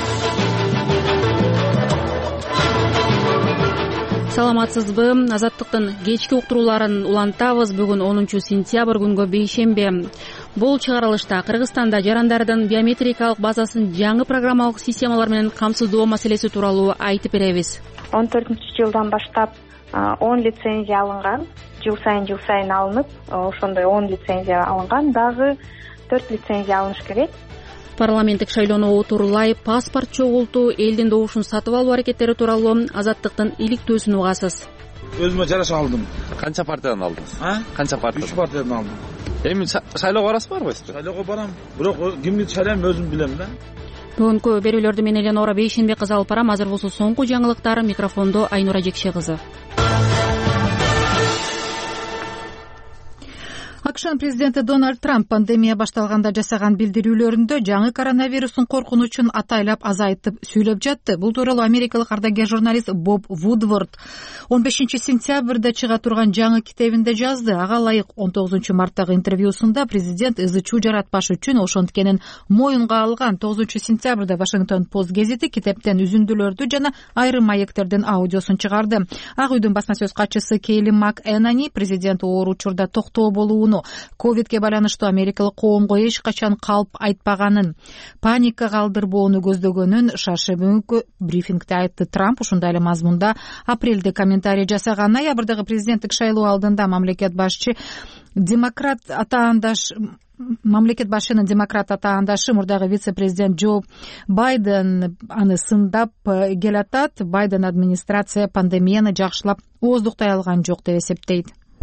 Саламатсызбы? Азаттыктын кечки уктурууларын улантабыз. Бүгүн 10 сентябрь күнгө бейшембе. Бул чыгарылышта Кыргызстанда жарандардын биометрикалык базасын жаңы программалык системалар менен камсыздоо маселеси тууралуу айтып беребиз. 14-жылдан баштап 10 лицензия алынган, жыл сайын алынып, ошондой 10 лицензия алынган, дагы 4 лицензия алыныш керек. Парламенттик шайлоону отурлай паспорт чогултуу, элдин добушун сатып алуу аракеттери тууралуу Азаттыктын иликтөөсүн угасыз. Өзүмө жараша алдым. Канча партиядан алдыңыз? Канча партия? 3 партиядан алдым. Эми шайлоого барасызбы, сиз? Шайлоого барам. Бирок кимди шайлайм өзүм билем да. Бүгүнкү берүүлөрдү мен Эленора Бейшенбек кызы алып барам. Азыр болсо соңку жаңылыктар. Микрофондо Айнура Жекше кызы. АКШнын президенти Дональд Трамп пандемия башталганда жасаган билдирүүлөрүндө жаңы коронавирустун коркунучун атайлап азайтып сүйлөп жатты. Бул тууралуу америкалык ардагер журналист Боб Вудворд 15 сентябрда чыга турган жаңы китебинде жазды. Ага ылайык 19 марттагы интервьюсунда президент ызы-чуу жаратпаш үчүн ошонткенин моюнга алган. 9 сентябрда Вашингтон Пост гезити китептен үзүндүлөрдү жана айрым маекттердин аудиосун чыгарды. Ак үйдүн басма сөз катчысы Кейли МакЭнани президент оор учурда токтоо болууну, ковидке байланыштуу америкалык коомго эч качан калп айтпаганын, паника калтырбоону көздөгөнүн шаршы бүгүнкү брифингде айтты. Трамп ушундай эле мазмунда апрелде комментарий жасаган. Ноябрдагы президенттик шайлоо алдында мамлекет башчынын демократ атаандашы мурдагы вице-президент Джо Байден аны сындап келатат. Байден администрация пандемияны жакшылап ооздуктай алган жок деп эсептейт.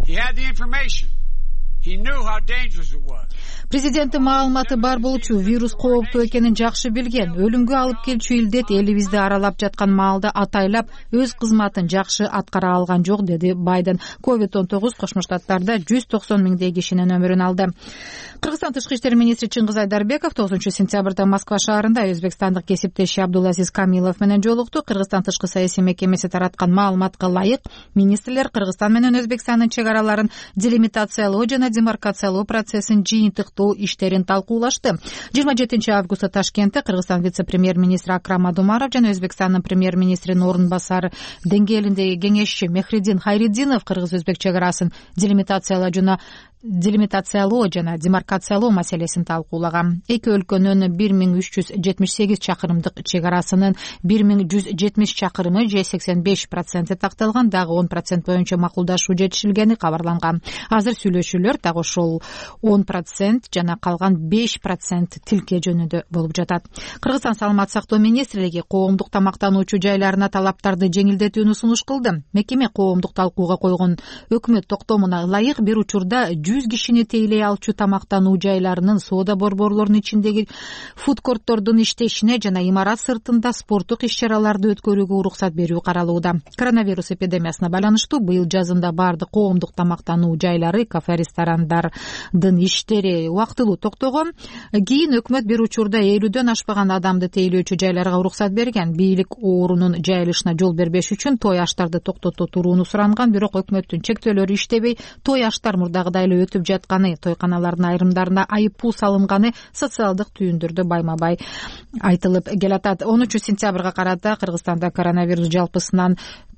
Президенттин маалыматы бар болчу, вирус кооптуу экенин жакшы билген. Өлүмгө алып келчү илдет элибизди аралап жаткан маалда атайлап өз кызматын жакшы аткара алган жок, деди Байден. COVID-19 Кошмо Штаттарда 190 миңдей кишинин өмүрүн алды. Кыргызстан тышкы иштер министри Чыңгыз Айдарбеков 9 сентябрда Москва шаарында өзбекстандык кесиптеши Абдулазиз Камилов менен жолукту. Кыргызстан тышкы саясий мекемеси тараткан маалыматка ылайык, министрлер Кыргызстан менен Өзбекстандын чек араларын делимитациялоо жана демаркациялоо процессин жыйынтыктоо иштерин талкуулашты. 27 августта Ташкентте Кыргызстан вице-премьер-министри Акрам Адумаров жана Өзбекстандын премьер-министринин орун басары деңгээлиндеги кеңешчи Мехридин Хайриддинов кыргыз-өзбек чек арасын делимитациялоо жана демаркациялоо маселесин талкуулаган. Эки өлкөнүн 1378 чакырымдык чек арасынын 1170 чакырымы же 85% такталган, дагы 10% боюнча макулдашуу жетишилгени кабарланган. Азыр сүйлөшүүлөр дагы ошол 10% жана калган 5% тилке жөнүндө болуп жатат. Кыргызстан саламаттык сактоо министрлиги коомдук тамактануучу жайларына талаптарды жеңилдетүүнү сунуш кылды. Мекеме коомдук талкууга койгон өкмөт токтомуна ылайык бир учурда 100 кишини тейлей алчу тамактануу жайларынын, соода борборлорунун ичиндеги фудкорттордун иштешине жана имарат сыртында спорттук иш-чараларды өткөрүүгө уруксат берүү каралууда. Коронавирус эпидемиясына байланыштуу быйыл жазында бардык коомдук тамактануу жайлары, кафе, ресторандардын иштери убактылуу токтогон. Кийин өкмөт бир учурда 50дөн ашпаган адамды тейлөөчү жайларга уруксат берген. Бийлик оорунун жайылышына жол бербеш үчүн той аштарды токтото турууну суранган, бирок өкмөттүн чектөөлөрү иштебей, той аштар мурдагыдай эле өтүп жатканы, тойканалардын айрымдарына айыппул салынганы социалдык түйүндөрдө байма-бай айтылып келатат. 13 сентябрга карата Кыргызстанда коронавирус жалпысынан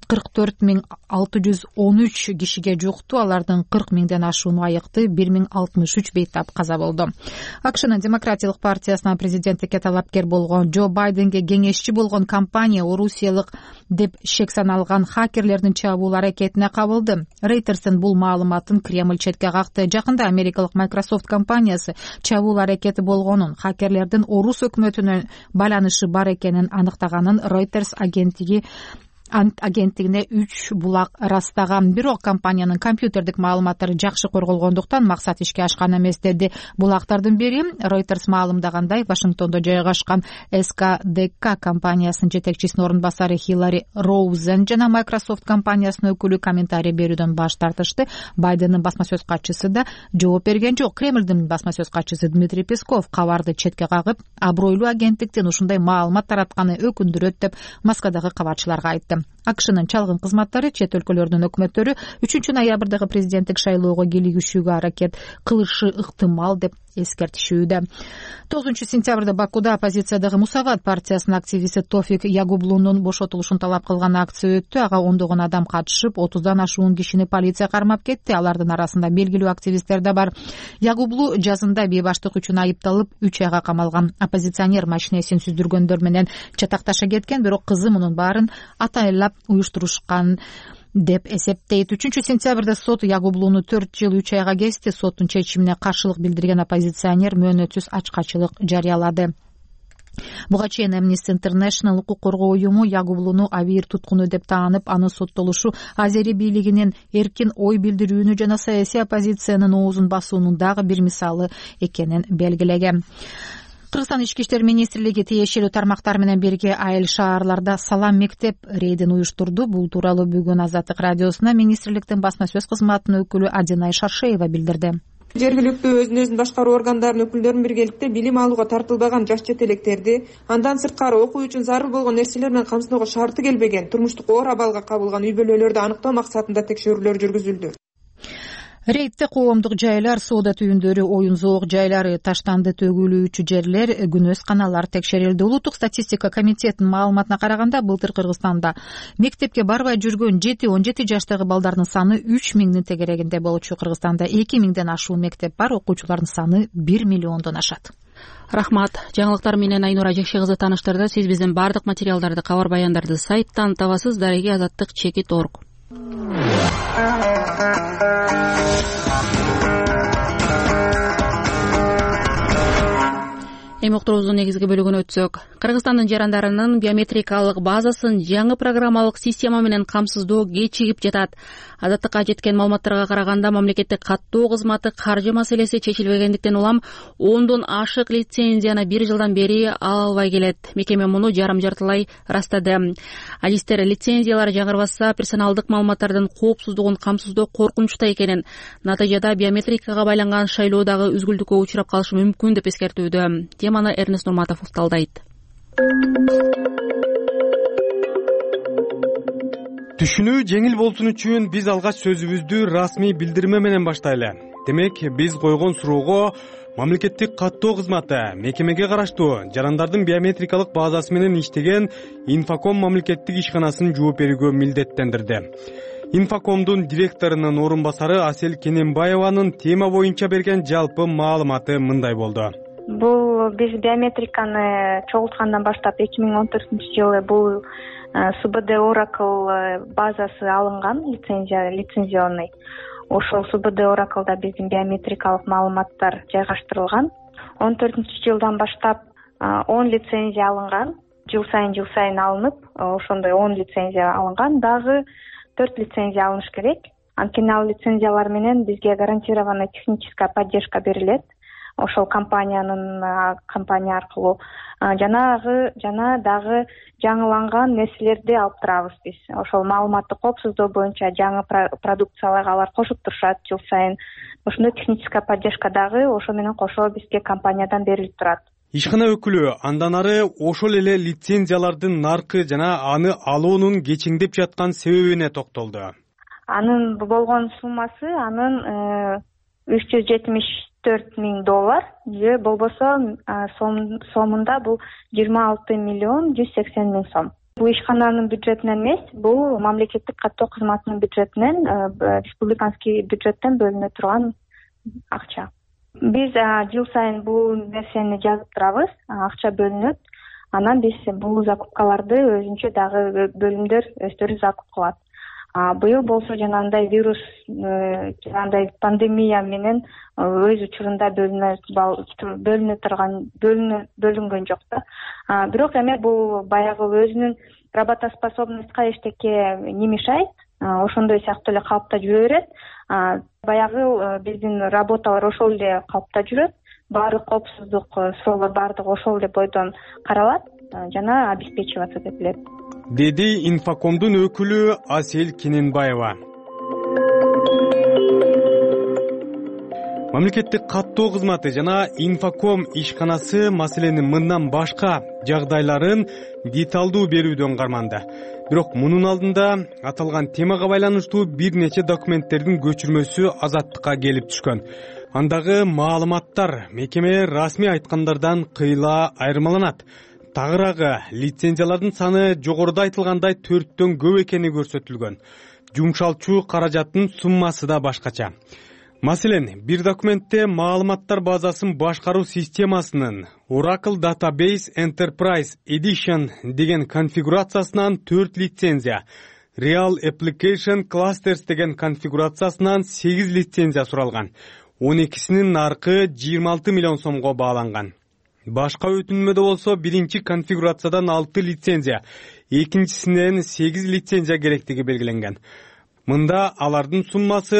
44.613 кишиге жукту, алардын 40 миңден ашууну айыкты, 1063 бейтап каза болду. АКШнын Демократиялык партиясынын президенттикке талапкер болгон Джо Байденге кеңешчи болгон компания орусиялык деп шек саналган хакерлердин чабуул аракетине кабылды. Рейтерстин бул маалыматын Кремль четке какты. Жакында америкалык Microsoft компаниясы чабуул аракети болгонун, хакерлердин орус өкмөтүнө байланышы бар экенин аныктаганын Reuters агенттигине 3 булак ырастаган. Бирок компаниянын компьютердик маалыматтары жакшы корголгондуктан максат ишке ашкан эмес деди. Булактардын бири Reuters маалымдагандай Вашингтондо жайгашкан SKDK компаниясынын жетекчисинин орун басары Хиллари Роузен жана Microsoft компаниясынын өкүлү комментарий берүүдөн баш тартышты. Байдендин басма сөз катчысы да жооп берген жок. Кремлдин басма сөз катчысы Дмитрий Песков кабарды четке кагып, абройлуу агенттиктин ушундай маалымат таратканы өкүндүрөт деп Москвадагы кабарчыларга айтты. АКШнын чалгын кызматтары чет өлкөлөрдүн өкмөттөрү 3-ноябрдагы президенттик шайлоого кийлигишүүгө аракет кылышы ыктымал деп эскертишүүдө. 9-сентябрда Бакуда оппозициядагы Мусават партиясынын активисти Тофик Ягублунун бошотулушун талап кылган акция өттү. Ага 10 адам катышып, 30дан ашуун кишини полиция кармап кетти. Алардын арасында белгилүү активисттер да бар. Ягублу жазында бейбаштык үчүн айыпталып 3 айга камалган. Оппозиционер машинесин сүздүргөндөр менен чатакташа кеткен, бирок кызы мунун баарын атайлап уюштурушкан деп эсептейт. 3-сентябрда сот Ягублуну 4 жыл 3 айга кести. Соттун чечимине каршылык билдирген оппозиционер мөөнөтсүз ачкачылык жарыялады. Буга чейин Amnesty International укук коргоо уюму Ягублуну авир туткуну деп таанып, аны соттолушу Азери бийлигинин эркин ой билдирүүнү жана саясий оппозициянын оозун басуунун дагы бир мисалы экенин белгилеген. Кыргызстан ички иштер министрлиги тиешелүү тармактар менен бирге айыл шаарларда салам мектеп рейдин уюштурду. Бул тууралуу бүгүн Азаттык радиосуна министрликтин басма сөз кызматынын өкүлү Адинай Шаршеева билдирди. Жергиликтүү өзүн башкаруу органдарынын өкүлдөрүнүн биргеликте билим алууга тартылбаган жаш жетелектерди, андан сырткары окуу үчүн зарыл болгон нерселер менен камсыздоого шарты келбеген турмуштук оор абалга кабылган үй бүлөлөрдү аныктоо максатында текшерүүлөр жүргүзүлдү. Рейдте коомдук жайлар, соода түйүндөрү, оюн зоок жайлары, таштанды төгүлүүчү жерлер, күнөз каналар текшерилди. Улуттук статистика комитетинин маалыматына караганда, былтыр Кыргызстанда мектепке барбай жүргөн 7-17 жаштагы балдардын саны 3000 тегерегинде болчу. Кыргызстанда 2000ден ашуун мектеп бар, окуучулардын саны 1 миллиондон ашат. Рахмат. Жаңылыктар менен Айнура Жекше кызы тааныштырды. Сиз биздин бардык материалдарды, кабар баяндарды сайттан табасыз. Дареги Азаттык _org. Эми уктуруубуздун негизги бөлүгүнө өтсөк, Кыргызстандын жарандарынын биометрикалык базасын жаңы программалык система менен камсыздоо кечигип жатат. Азаттыкка жеткен маалыматтарга караганда, мамлекеттик каттоо кызматы каржы маселеси чечилбегендиктен улам 10дон ашык лицензияны 1 жылдан бери ала албай келет. Мекеме муну жарым-жартылай ырастады. Адистер лицензиялар жаңырбаса, персоналдык маалыматтардын коопсуздугун камсыздоо коркунучта экенин, натыйжада биометрикага байланган шайлоодагы үзгүлтүккө учурап калышы мүмкүн деп эскертүүдө. Теманы Эрнест Нурматов талдайт. Түшүнүү жеңил болсун үчүн биз алгач сөзүбүздү расмий билдирме менен баштайлы. Демек, биз койгон суроого мамлекеттик каттоо кызматы мекемеге караштуу жарандардын биометрикалык базасы менен иштеген Инфоком мамлекеттик ишканасын жооп берүүгө милдеттендирди. Инфокомдун директорунун орун басары Асел Кененбаеванын тема боюнча берген жалпы маалыматы мындай болду. Бул биз биометриканы чогулткандан баштап 2014-жылы бул СУБД Oracle базасы алынган, лицензионный. Ошол СУБД Oracle'да биздин биометрикалык маалыматтар жайгаштырылган. 14-жылдан баштап 10 лицензия алынган, жыл сайын алынып, ошондой 10 лицензия алынган, дагы 4 лицензия алыныш керек. Анткени ал лицензиялар менен бизге гарантированная техническая поддержка берилет. Ошол компания аркылуу жана дагы жаңыланган нерселерди алып турабыз биз. Ошол маалыматты коопсуздоо боюнча жаңы продукцияларга алар кошуп турушат жыл сайын. Ошондой техническая поддержка дагы ошо менен кошо бизге компаниядан берилип турат. Ишкана өкүлү андан ары ошол эле лицензиялардын наркы жана аны алуунун кечеңдеп жаткан себебине токтолду. Анын болгон суммасы $374,000 же болбосо сомунда бул 26,180,000 сом. Бул ишкананын бюджетинен эмес, бул мамлекеттик каттоо кызматынын бюджетинен, республиканский бюджеттен бөлүнө турган акча. Биз жыл сайын бул нерсени жазып турабыз, акча бөлүнөт. Анан биз бул закупкаларды өзүнчө дагы бөлүмдөр өздөрү закуп кылат. Быйыл болсо жанагындай вирус, жанагындай пандемия менен өз учурунда бөлүнгөн жок да. Бирок эми бул баягы өзүнүн работоспособностька эчтеке не мешает, ошондой сыяктуу эле калыпта жүрө берет. Баягы биздин работалар ошол эле калыпта жүрөт. Баардык коопсуздук суроолор баардыгы ошол эле бойдон каралат жана обеспечиваться этилет, деди Инфокомдун өкүлү Асель Кененбаева. Мамлекеттик каттоо кызматы жана Инфоком ишканасы маселенин мындан башка жагдайларын деталдуу берүүдөн карманды. Бирок мунун алдында аталган темага байланыштуу бир нече документтердин көчүрмөсү Азаттыкка келип түшкөн. Андагы маалыматтар мекеме расмий айткандардан кыйла айырмаланат. Тагыраагы лицензиялардын саны жогоруда айтылгандай 4төн көп экени көрсөтүлгөн. Жумшалчу каражаттын суммасы да башкача. Маселен, бир документте маалыматтар базасын башкаруу системасынын Oracle Database Enterprise Edition деген конфигурациясынан 4 лицензия, Real Application Clusters деген конфигурациясынан 8 лицензия суралган. 12синин наркы 26 миллион сомго бааланган. Башка өтүнмөдө болсо биринчи конфигурациядан 6 лицензия, экинчисинен 8 лицензия керектиги белгиленген. Мында алардын суммасы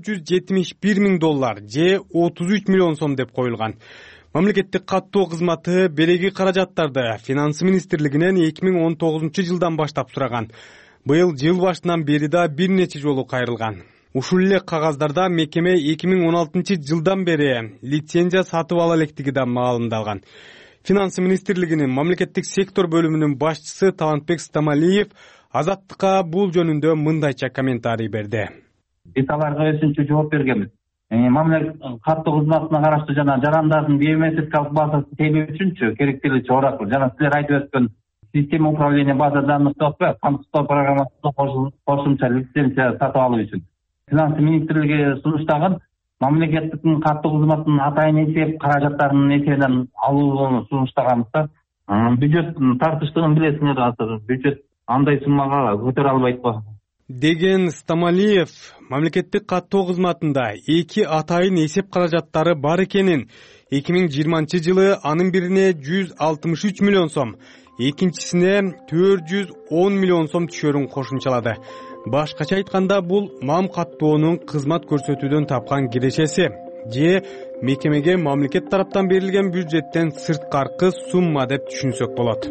$471 миң же 33 миллион сом деп коюлган. Мамлекеттик каттоо кызматы береги каражаттарды Финансы министрлигинен 2019 жылдан баштап сураган. Быйыл жыл башынан бери да бир нече жолу кайрылган. Ушул эле кагаздарда мекеме 2016 жылдан бери лицензия сатып ала электиги да маалымдалган. Финансы министрлигинин мамлекеттик сектор бөлүмүнүн башчысы Талантбек Стамалиев Азаттыкка бул жөнүндө мындайча комментарий берди. Биз аларга өзүнчө жооп бергенбиз. Мамлекеттик каттоо кызматына караштуу жана жарандардын биометрикалык базасын тебүү үчүнчү керектеличи Oracle жана силер айтып өткөн система управления база данных камсыздоо программасына кошумча лицензия сатып алуу үчүн Финансы министрлиги сунуштаган мамлекеттик каттоо кызматынын атайын эсеп каражаттарынын эсебинен алууну сунуштаганбызда бюджет тартыштыгын билесиңер, азыр бюджет андай суммага көтөрө албайт го деген Стамалиев мамлекеттик каттоо кызматында эки атайын эсеп каражаттары бар экенин, 2020 жылы анын бирине 163 миллион сом, экинчисине 410 миллион сом түшөрүн кошумчалады. Башкача айтканда бул мам каттоонун кызмат көрсөтүүдөн тапкан кирешеси же мекемеге мамлекет тараптан берилген бюджеттен сырткаркы сумма деп түшүнсөк болот.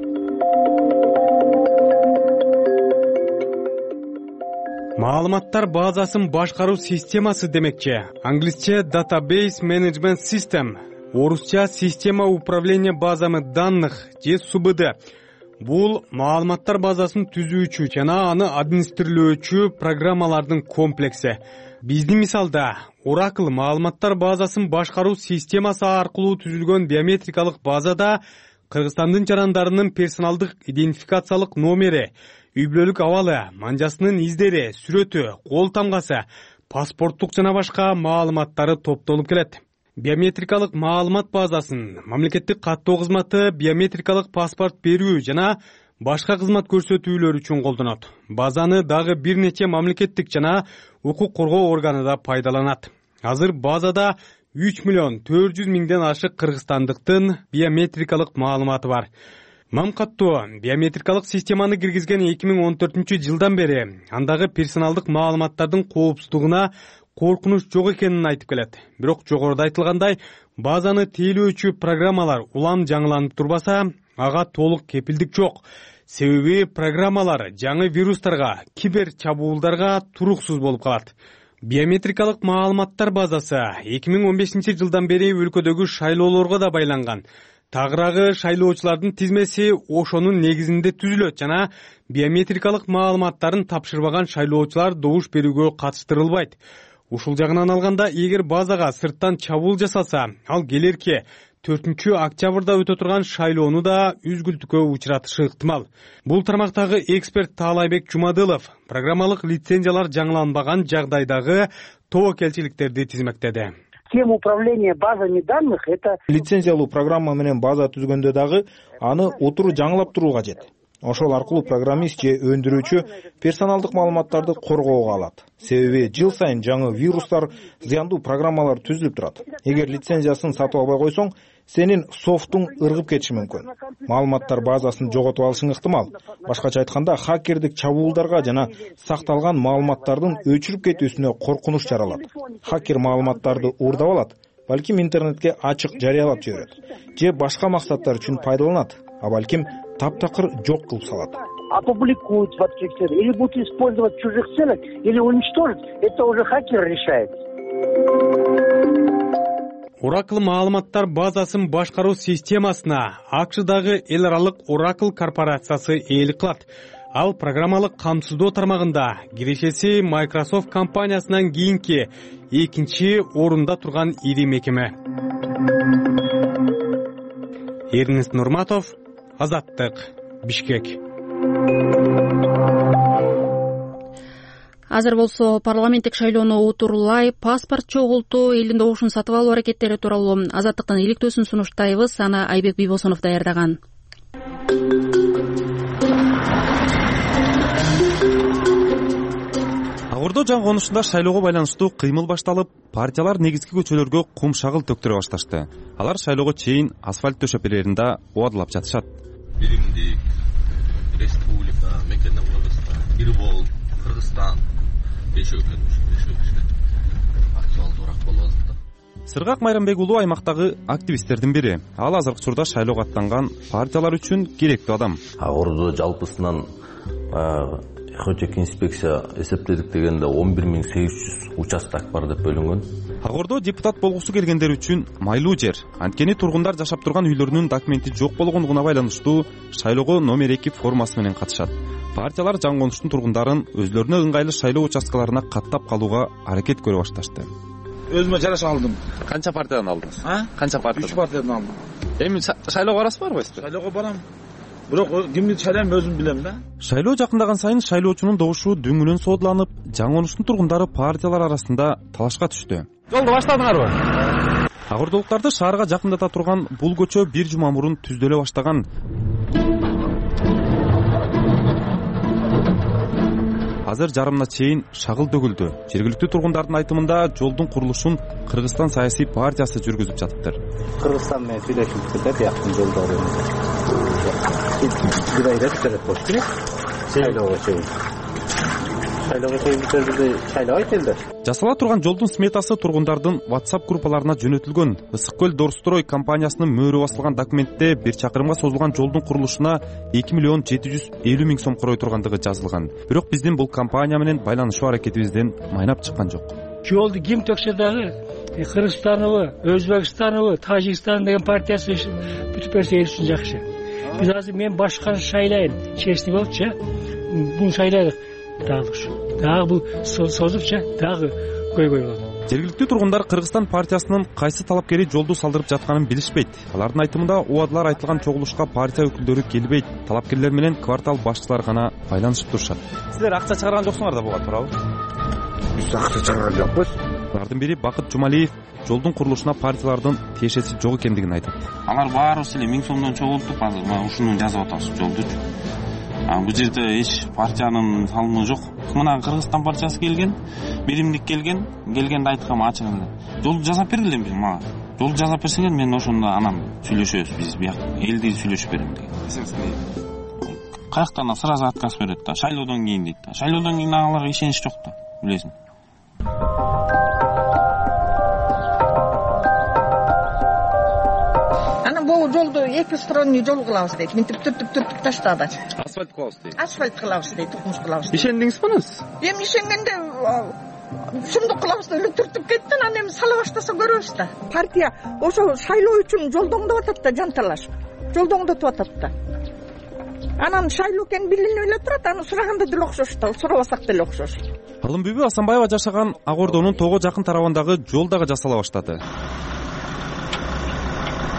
Маалыматтар базасын башкаруу системасы демекчи. Англисче Database Management System, орусча система управления базами данных же СУБД. Бул маалыматтар базасын түзүүчү жана аны администрировчу программалардын комплекси. Биздин мисалда Oracle маалыматтар базасын башкаруу системасы аркылуу түзүлгөн биометрикалык базада Кыргызстандын жарандарынын персоналдык идентификациялык номери, үй-бүлөлүк абалы, манжасынын издери, сүрөтү, кол тамгасы, паспорттук жана башка маалыматтары топтолуп келет. Биометрикалык маалымат базасын мамлекеттик каттоо кызматы биометрикалык паспорт берүү жана башка кызмат көрсөтүүлөр үчүн колдонот. Базаны дагы бир нече мамлекеттик жана укук коргоо органы да пайдаланат. Азыр базада 3 миллион 400 миңден ашык кыргызстандыктын биометрикалык маалыматы бар. Мам каттоо биометрикалык системаны киргизген 2014 жылдан бери андагы персоналдык маалыматтардын коопсуздугуна коркунуч жок экенин айтып келет. Бирок жогоруда айтылгандай, базаны тейлөөчү программалар улам жаңыланып турбаса, ага толук кепилдик жок. Себеби программалар жаңы вирустарга, кибер чабуулдарга туруксуз болуп калат. Биометрикалык маалыматтар базасы 2015 жылдан бери өлкөдөгү шайлоолорго да байланган. Тагыраагы шайлоочулардын тизмеси ошонун негизинде түзүлөт жана биометрикалык маалыматтарын тапшырбаган шайлоочулар добуш берүүгө катыштырылбайт. Ушул жагынан алганда, эгер базага сырттан чабуул жасалса, ал келерки 4-октябрда өтө турган шайлоону да үзгүлтүккө учуратышы ыктымал. Бул тармактагы эксперт Таалайбек Жумадылов программалык лицензиялар жаңыланбаган жагдайдагы тобокелчиликтерди тизмектеди. Тема управления базами данных — это лицензиялуу программа менен база түзгөндө дагы аны отуру жаңылап туруу кажет. Ошол аркылуу программист же өндүрүүчү персоналдык маалыматтарды коргоого алат. Себеби жыл сайын жаңы вирустар, зыяндуу программалар түзүлүп турат. Эгер лицензиясын сатып албай койсоң, сенин софтуң ыргып кетиши мүмкүн. Маалыматтар базасын жоготуп алышың ыктымал. Башкача айтканда, хакердик чабуулдарга жана сакталган маалыматтардын өчүрүп кетүүсүнө коркунуч жаралат. Хакер маалыматтарды уурдап алат, балким интернетке ачык жарыялап жиберет, же башка максаттар үчүн пайдаланат, а балким таптакыр жок кылып салат. Опубликуют в открытых целях, или будут использовать в чужих целях, или уничтожить, это уже хакер решает. Oracle маалыматтар базасын башкаруу системасына АКШдагы эл аралык Oracle корпорациясы ээлик кылат. Ал программалык камсыздоо тармагында кирешеси Microsoft компаниясынан кийинки экинчи орунда турган ири мекеме. Эрнест Нурматов, Азаттык, Бишкек. Азыр болсо парламенттик шайлоону утурлай паспорт чогултуу, элдин добушун сатып алуу аракеттери тууралуу Азаттыктын иликтөөсүн сунуштайбыз. Аны Айбек Бийбосунов даярдаган. Агордо жаңы конушунда шайлоого байланыштуу кыймыл башталып, партиялар негизги көчөлөргө кум шагыл төктүрө башташты. Алар шайлоого чейин асфальт төшөпелеринде убадылап жатышат. Биримдик, Республика, Мекенен областта, Бирбол, Кыргызстан, актуалдуураак болуп атат. Сыргак Майрамбек уулу аймактагы активисттердин бири. Ал азыркы учурда шайлоого аттанган партиялар үчүн керектүү адам. Агордо жалпысынан экологик инспекция эсептедик дегенде 11800 участок бар деп бөлүнгөн. Агордо депутат болгусу келгендер үчүн майлуу жер. Анткени тургундар жашап турган үйлөрүнүн документи жок болгондугуна байланыштуу шайлоого номер 2 формасы менен катышат. Партиялар жаңы конуштун тургундарын өзлөрүнө ыңгайлуу шайлоо участкаларына каттап калууга аракет көрө башташты. Өзүмө жараша алдым. Канча партиядан алдыңыз? Канча партиядан? 3 партиядан алдым. Эми шайлоого барасыз барбы? Шайлоого барам. Бирок кимди шайлайм өзүм билем да. Шайлоо жакындаган сайын шайлоочунун добушу дөңүнөн соодуланып, жаңы конуштун тургундары партиялар арасында талашка түштү. Жолду баштадыңарбы? Агордолуктарды шаарга жакындата турган бул көчө бир жума мурун түздөлө баштаган. Азыр жарымына чейин шагыл төгүлдү. Жергиликтүү тургундардын айтымында жолдун курулушун Кыргызстан саясий партиясы жүргүзүп жатыптыр. Кыргызстан менен сүйлөшүп кетет, жактын жолдору. Бир айрат керек болуш керек. Шайлоого чейин. Шайлоого чейин бизде шайлоо айтылды. Жасала турган жолдун сметасы тургундардын WhatsApp группаларына жөнөтүлгөн. Ысык көл Дорстрой компаниясынын мөөрү басылган документте 1 чакырымга созулган жолдун курулушуна 2 миллион 750 миң сом корой тургандыгы жазылган. Бирок биздин бул компания менен байланышуу аракетибизден майнап чыккан жок. Жолду ким төксө дагы Кыргызстаныбы, Өзбекстаныбы, Тажикстан деген партиясы бүтүп берсе эл үчүн жакшы. Биз азыр мен башканы шайлайын, честный болчу. Бул шайлайдык. Дагы бул созупча, дагы көйгөй болот. Жергиликтүү тургундар Кыргызстан партиясынын кайсы талапкери жолду салдырып жатканын билишпейт. Алардын айтымында убадылар айтылган чогулушка партия өкүлдөрү келбейт. Талапкерлер менен квартал башчылары гана байланышып турушат. Силер акча чыгарган жоксуңар да буга туурабы? Биз акча чыгарган жокпуз. Алардын бири Бакыт Жумалиев жолдун курулушуна партиялардын тиешеси жок экендигин айтат. Алар баарыбыз эле 1000 сомдон чогулттук, азыр мына ушуну жазып атабыз жолдучу. Бул жерде эч партиянын салымы жок. Мына Кыргызстан партиясы келген, Биримдик келгенде айткам ачык эле. Жолду жасап бергиле мага. Жолду жасап берсеңер мен ошондо анан сүйлөшөбүз, биз бияк элди сүйлөшүп берем деген. Каяктан сразу отказ берет да, шайлоодон кийин дейт да. Шайлоодон кийин агаларга ишенич жок да, билесиң. Бул жолду эки сторонний жол кылабыз дейт. Мынтип түртүп таштады. Асфальт кылабыз дейт. Асфальт кылабыз дейт, турмуш кылабыз. Ишендиңизби сиз? Эми ишенгенде шундук кылабыз да, эле түртүп кетти, анан эми сала баштаса көрөбүз да. Партия ошол шайлоо үчүн жолдоңдоп атат да, жанталаш. Жолдоңдотуп атат да. Анан шайлоо экен билинип эле турат, аны сураганда деле окшош да, сурабасак деле окшош. Алымбүбү Асанбаева жашаган Агордонун Того жакын тарабындагы жол дагы жасала баштады.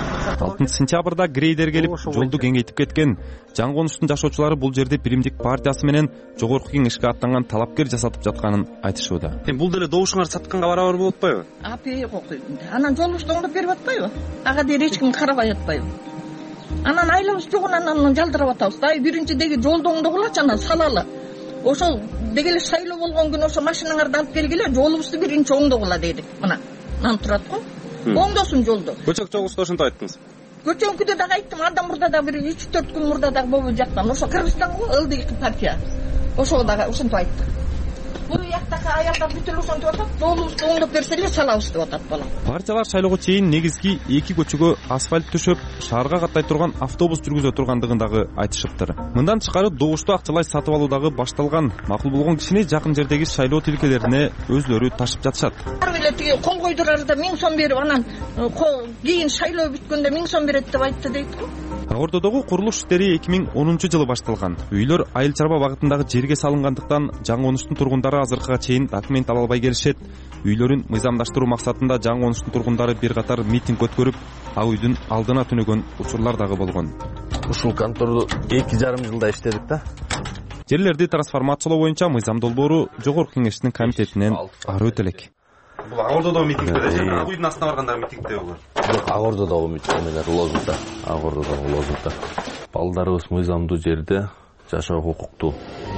сентябрда грейдер келип жолду кеңейтип кеткен. Жаңы конуштун жашоочулары бул жерде Биримдик партиясы менен жогорку кеңешке аттанган талапкер жасатып жатканын айтышууда. Бул деле добушуңар сатканга барабар болуп атпайбы? Апек окуйт. Анан жолубузду оңдоп берип атпайбы? Ага дейин эч ким карабай атпайбы? Анан айлабыз жогунан анан жалдырап атабыз. Дай биринчидеги жолду оңдогулачы, анан салалы. Ошол деги эле шайлоо болгон күнү ошо машинаңарды алып келгиле, жолубузду биринчи оңдогула дедик. Мына турат го. Оңдосун жолду. Көчөк чогулушта ошентип айттыңыз. Көчөңкүдө дагы айттым, андан мурда да бир 3-4 күн мурда дагы болуп жаткан. Ошо Кыргызстанго ылдый партия. Ошого дагы ошентип айттык. Бул жактагы аялдар бүт эле ошентип атат. Жолубузду оңдоп берсе эле салабыз деп атат бала. Партиялар шайлоого чейин негизги 2 көчөгө асфальт төшөп, шаарга каттай турган автобус жүргүзө тургандыгын дагы айтышыптыр. Мындан тышкары добушту акчалай сатып алуу дагы башталган. Макул болгон кишини жакын жердеги шайлоо тилкелерине өзлөрү ташып жатышат. Ар эле тиги кол койдурарда 1000 сом берип, анан кийин шайлоо бүткөндө 1000 сом берет деп айтты дейт го. Ак Ордодогу курулуш иштери 2010-жылы башталган. Үйлөр айыл чарба багытындагы жерге салынгандыктан жаңы конуштун тургундары азыркыга чейин документ ала албай келишет. Үйлөрүн мыйзамдаштыруу максатында жаңы конуштун тургундары бир катар митинг өткөрүп, ак үйдүн алдына түнөгөн учурлар дагы болгон. Ушул конторду 2,5 жылда иштедик да. Жерлерди трансформациялоо боюнча мыйзам долбоору жогорку кеңештин комитетинен ары өтө элек. Бул Ак Ордодогу митингде же, ак үйдүн астына баргандагы митингде булар. Ак Ордодогу митингде лозунгда, Ак Ордодогу лозунгда. Балдарыбыз мыйзамдуу жерде жашоого укуктуу.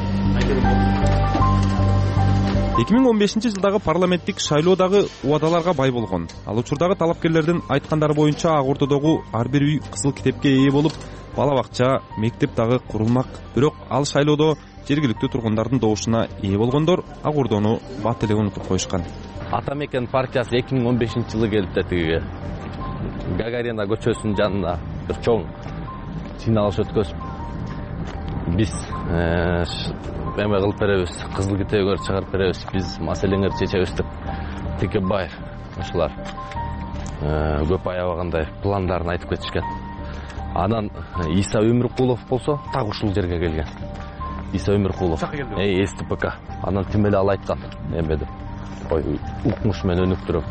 2015-жылдагы парламенттик шайлоо дагы убадаларга бай болгон. Ал учурдагы талапкерлердин айткандары боюнча Ак Ордодогу ар бир үй кызыл китепке ээ болуп, бала бакча, мектеп дагы курулмак. Бирок ал шайлоодо жергиликтүү тургундардын добушуна ээ болгондор Ак Ордону бат эле унутуп коюшкан. Ата мекен партиясы 2015-жылы келип тигиге Гагарина көчөсүнүн жанына бир чоң жыйналыш өткөзүп, биз эме кылып беребиз, кызыл китебиңерди чыгарып беребиз, биз маселеңерди чечебиз деп Текебаев ошолар көп аябагандай пландарын айтып кетишкен. Анан Иса Өмүркулов болсо так ушул жерге келген. Иса Өмүркулов, СТПК. Анан тим эле ал айткан эме деп. Ой, укмуш менен өнүктүрөм.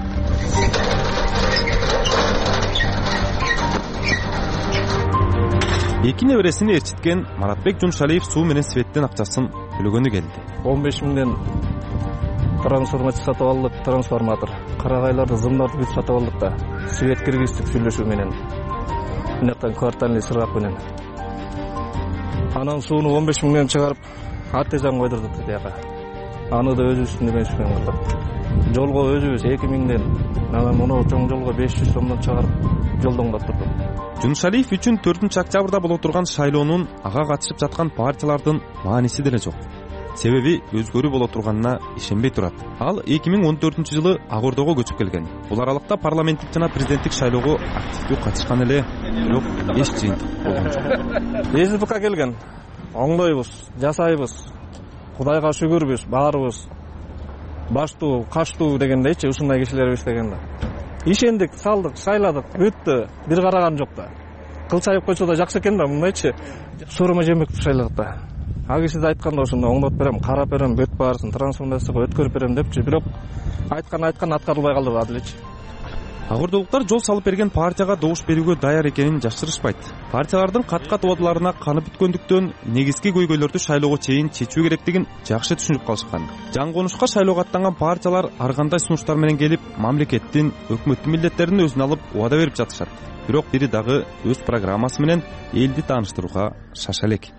Эки небересин ээрчиткен Маратбек Жумшалиев суу менен светтин акчасын төлөгөнү келди. 15 миңден трансформатор сатып алдык, трансформатор. Карагайларды, зымдарды бүт сатып алдык да. Свет киргиздик сүйлөшүү менен. Мынтан квартальный сырак менен. Анан сууну 15 миңден чыгарып, артезан койдурдук тияка. Аны да өзүбүздүн эмесинен кылдык. Жолго өзүбүз 2 миңден, анан муну чоң жолго 500 сомдон чыгарып жолдон турдук. Жумшалиев үчүн 4-октябрда боло турган шайлоонун ага катышып жаткан партиялардын мааниси деле жок. Себеби өзгөрүү боло турганына ишенбей турат. Ал 2014-жылы Ак Ордого көчүп келген. Бул аралыкта парламенттик жана президенттик шайлоого активдүү катышкан эле, бирок эч жыйынтык болгон жок. СПК келген. Оңдойбуз, жасайбыз. Кудайга шүгүрбүз, баарыбыз баштуу, каштуу дегендейчи, ушундай кишилербиз дегенде. Ишендик, салдык, шайладык, бүттү. Бир караган жок да. Кылчайып койсо да жакшы экен да, мындайчы. Соромо жемек шайладык да. Ага сиз айтканда ошондо оңдоп берем, карап берем, бүт баарысын трансформацияга өткөрүп берем депчи, бирок айткан аткарылбай калды адилечи. Ак Ордолуктар жол салып берген партияга добуш берүүгө даяр экенин жашырышпайт. Партиялардын кат-кат убадаларына канып бүткөндүктөн негизги көйгөйлөрдү шайлоого чейин чечүү керектигин жакшы түшүнүп калышкан. Жаңы конушка шайлоого аттанган партиялар ар кандай сунуштар менен келип, мамлекеттин, өкмөттүн милдеттерин өзүнө алып убада берип жатышат. Бирок бири дагы өз программасы менен элди тааныштырууга шаша элек.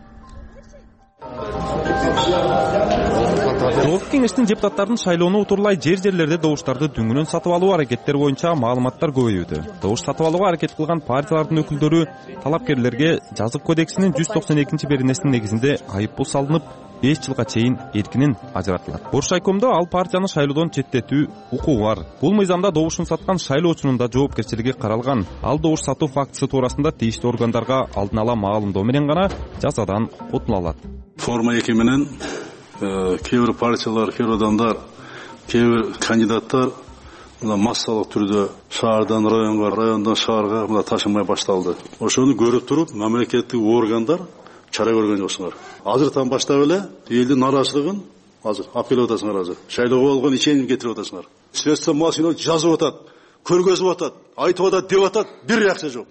Жогорку кеңештин депутаттарын шайлоону утурлай жер-жерлерде добуштарды дүңүнөн сатып алуу аракеттер боюнча маалыматтар көбөйүүдө. Добуш сатып алууга аракет кылган партиялардын өкүлдөрү талапкерлерге жазык кодексинин 192-беренесинин негизинде айыппул салынып, 5 жылга чейин эркинен ажыратылат. Боршайкомдо ал партияны шайлоодон четтетүү укугу бар. Бул мыйзамда добушун саткан шайлоочунун да жоопкерчилиги каралган. Ал добуш сатуу фактысы туурасында тийиштүү органдарга алдын ала маалымдоо менен гана жазадан кутула алат. Форма 2 менен кээ бир партиялар, кээ бир адамдар, кээ бир кандидаттар массалык түрдө шаардан районго, райондон шаарга ташымай башталды. Ошону көрүп туруп, мамлекеттик органдар чара көргөн жоксуңар. Азыртан баштап эле элдин нараачылыгын азыр апелеп атасыңар азыр. Шайлоого болгон иченим кетирип атасыңар. Следствие машина жазып атат. көргөзүп атат, айтып атат, деп атат, бир акча жок.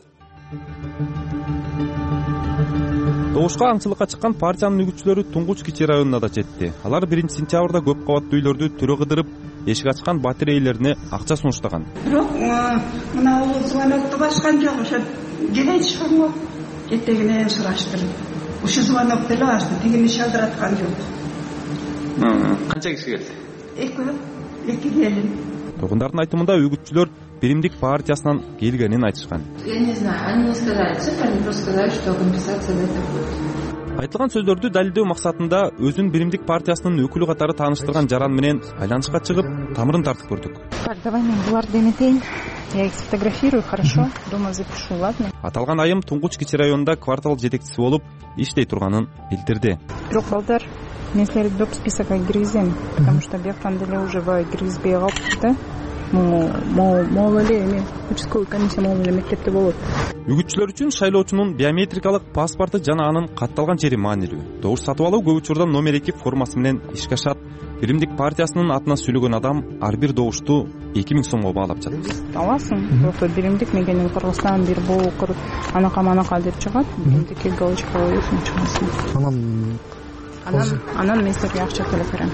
Добушка аңчылыкка чыккан партиянын үгүтчүлөрү Туңгуч кичи районуна да жетти. Алар 1-сентябрда көп кабаттуу үйлөрдү түрө кыдырып, эшик ачкан батир ээлерине акча сунуштаган. Бирок мына ул звонокту баскан жок, ошо келейин чыгыңбы? Этегинен сураштырып. Ушул звонокду эле ачты, тигини шалдыраткан жок. Канча киши келди? 2 келин. Тургундардын айтымында үгүтчүлөр Биримдик партиясынан келгенин айтышкан. Я не знаю, они не сказали цифры, они просто сказали, что компенсация за это будет. Айтылган сөздөрдү далилдөө максатында өзүн Биримдик партиясынын өкүлү катары тааныштырган жаран менен айланышка чыгып, тамырын тартып көрдүк. Так, давай мен буларды эметейин. Я их сфотографирую, хорошо? Дома запишу, ладно? Аталган айым Туңгуч кичи районунда квартал жетекчиси болуп иштей турганын билдирди. Бирок балдар, мен силерди доп списокко киргизем, потому что бияктан деле уже киргизбей калыптыр да. Могул эле эми участковый комиссия могул эле мектепте болот. Үгүтчүлөр үчүн шайлоочунун биометрикалык паспорту жана анын катталган жери маанилүү. Добуш сатып алуу көп учурда номер 2 формасы менен ишке ашат. Биримдик партиясынын атына сүйлөгөн адам ар бир добушту 2000 сомго баалап жатат. Аласың, бирок биримдик мекенин Кыргызстан бир болуп анака деп чыгат. Биримдикке галочка коюсуң, чыгасың. Анан мен силерге акча төлөп берем.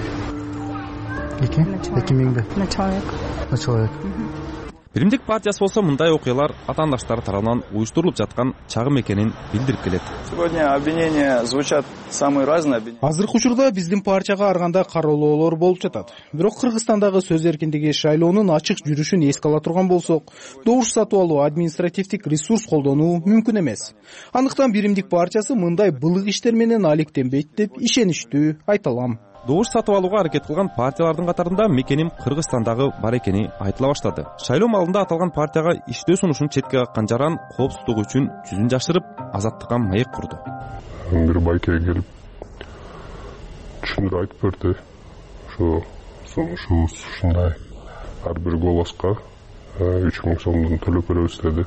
2000 на человек. Биримдик партиясы болсо мындай окуялар атаандаштары тарабынан уюштурулуп жаткан чагым экенин билдирип келет. Сегодня обвинения звучат самые разные. Азыркы учурда биздин партияга ар кандай кароолоолор болуп жатат. Бирок Кыргызстандагы сөз эркиндиги шайлоонун ачык жүрүшүн эске ала турган болсок, добуш сатып алуу, административдик ресурс колдонуу мүмкүн эмес. Андыктан Биримдик партиясы мындай былык иштер менен алектенбейт деп ишеничтүү айта алам. Добуш сатып алууга аракет кылган партиялардын катарында мекеним Кыргызстандагы бар экени айтыла баштады. Шайлоо маалында аталган партияга иштөө сунушун четке каккан жаран коопсуздугу үчүн жүзүн жашырып, азаттыкка маек курду. Бир байке келип түшүндүрүп айтып берди. Ушундай ар бир голоско 3000 сомдон төлөп беребиз деди.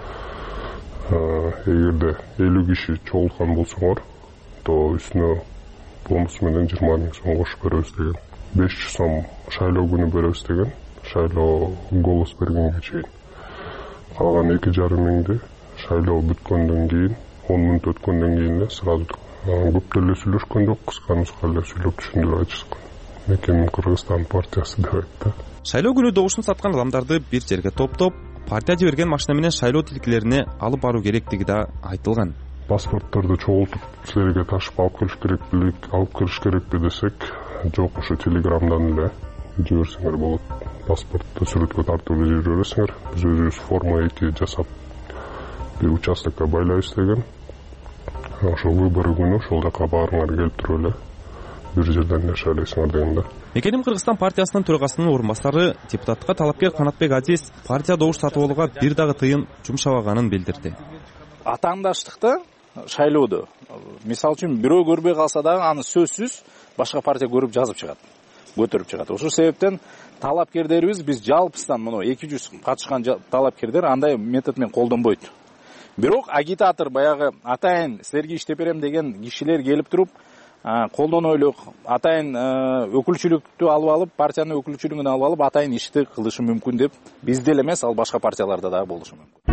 Эгерде 50 киши чогулткан болсоңор, то үстүнө бонус менен 20 000 сом кошуп беребиз деген. 500 сом шайлоо күнү беребиз деген. Шайлоо голос бергенге чейин. Калган 2,5 миңди шайлоо бүткөндөн кийин, 10 мүнөт өткөндөн кийин эле сразу көп деле сүйлөшкөн жок, кыска нуска эле сүйлөп түшүндүрүп айтышкан. Мекеним Кыргызстан партиясы деп айтты. Шайлоо күнү добушун саткан адамдарды бир жерге топтоп, партия жиберген машина менен шайлоо тилкелерине алып баруу керектиги да айтылган. Паспортторду чогултуп силерге ташып алып келиш керекпи десек, жок, ошо телеграмдан эле жиберсеңер болот. Паспортту сүрөткө тартып эле жибересиңер. Биз өзүбүз форма 2 жасап бир участокко байлайбыз деген. Ошо выбор күнү ошол жака баарыңар келип туруп эле бир жерден эле шайлайсыңар деген да. Мекеним Кыргызстан партиясынын төрагасынын орун басары депутатка талапкер Канатбек Азиз партия добуш сатып алууга бир дагы тыйын жумшабаганын билдирди. Атаандаштыкты шайлоодо мисалы үчүн бирөө көрбөй калса дагы аны сөзсүз башка партия көрүп жазып чыгат, көтөрүп чыгат. Ошол себептен талапкерлерибиз биз жалпысынан мына 200 катышкан талапкерлер андай метод менен колдонбойт. Бирок агитатор баягы атайын силерге иштеп берем деген кишилер келип туруп колдоно эле атайын өкүлчүлүктү алып алып, партиянын өкүлчүлүгүн алып алып атайын ишти кылышы мүмкүн деп бизде эле эмес, ал башка партияларда дагы болушу мүмкүн.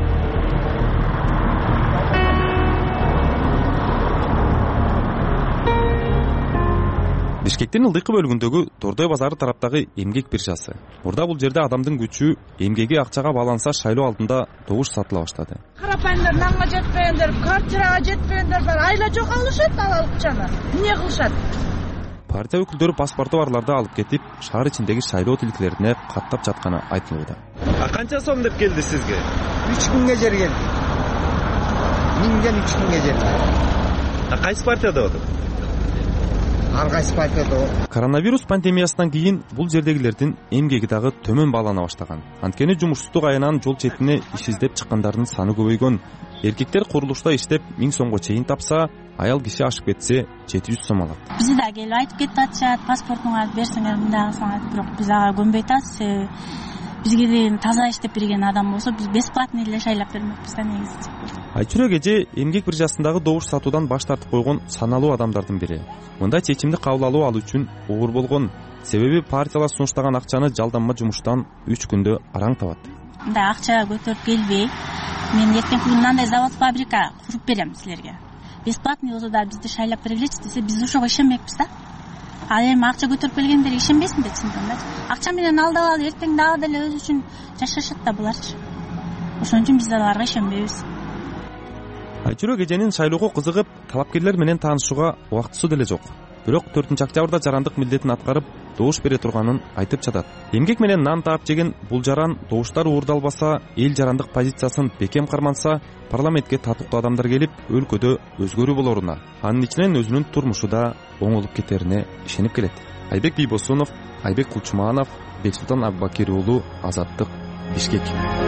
Бишкектин ылдыйкы бөлүгүндөгү Тордой базары тараптагы эмгек биржасы. Мурда бул жерде адамдын күчү, эмгеги акчага байланса шайлоо алдында добуш сатыла баштады. Карапайымдар нанга жетпегендер, квартирага жетпегендер бар, айла жок алышат акчаны. Эмне кылышат? Партия өкүлдөрү паспорту барларды алып кетип, шаар ичиндеги шайлоо тилкелерине каттап жатканы айтылууда. Канча сом деп келди сизге? 3000 жер келди. 1000ден 3000 жер. Кайсы партияда отур? Ар кайсы партияда. Коронавирус пандемиясынан кийин бул жердегилердин эмгеги дагы төмөн баалана баштаган. Анткени жумушсуздук айынан жол четине иш издеп чыккандардын саны көбөйгөн. Эркектер курулушта иштеп 1000 сомго чейин тапса, аял киши ашып кетсе 700 сом алат. Бизде да келип айтып кетип атышат, паспортуңарды берсеңер мындай кылсаңар, бирок биз ага көнбөй атабыз. бизге деген таза иштеп берген адам болсо биз бесплатный эле шайлап бермекпиз да негизи. Айчүрөк эже эмгек биржасындагы добуш сатуудан баш тартып койгон саналуу адамдардын бири. Мындай чечимди кабыл алуу ал үчүн оор болгон. Себеби партиялар сунуштаган акчаны жалданма жумуштан 3 күндө араң табат. Мындай акча көтөрүп келбей, мен эртең күнү мындай завод фабрика куруп берем силерге. Бесплатный болсо да бизди шайлап бергилечи десе, биз ошого ишенбейбиз да. Ал эми акча көтөрүп келгендер ишенбесин да, чындап. Акча менен алдап алып эртең дагы деле өзү үчүн жашашат да буларчы. Ошон үчүн биз аларга ишенбейбиз. Айчүрөк эженин шайлоого кызыгып, талапкерлер менен таанышууга убактысы деле жок. Бирок 4-октябрда жарандык милдетин аткарып, добуш бере турганын айтып жатат. Эмгек менен нан таап жеген бул жаран добуштар уурдалбаса, эл жарандык позициясын бекем карманса, парламентке татыктуу адамдар келип, өлкөдө өзгөрүү болоруна, анын ичинен өзүнүн турмушу да оңолуп кетерине ишенип келет. Айбек Бийбосунов, Айбек Кулчуманов, Бексултан Абубакир уулу, Азаттык, Бишкек.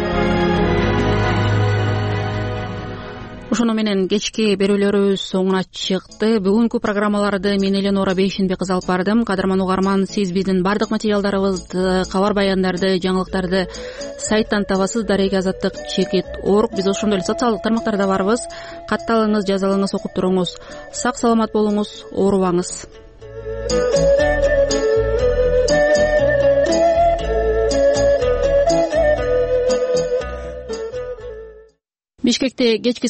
Ошону менен кечки берүүлөрүбүз соңуна чыкты. Бүгүнкү программаларды мен Эленора Бейшенбек алып бардым. Кадырман угарман, сиз биздин бардык материалдарыбызды, кабар баяндарды, жаңылыктарды сайттан табасыз. Дареги Азаттык /org. Биз ошондой эле социалдык тармактарда барбыз. Катталыңыз, жазалыңыз, окуп туруңуз. Сак саламат болуңуз, оорубаңыз. Бишкекте кечки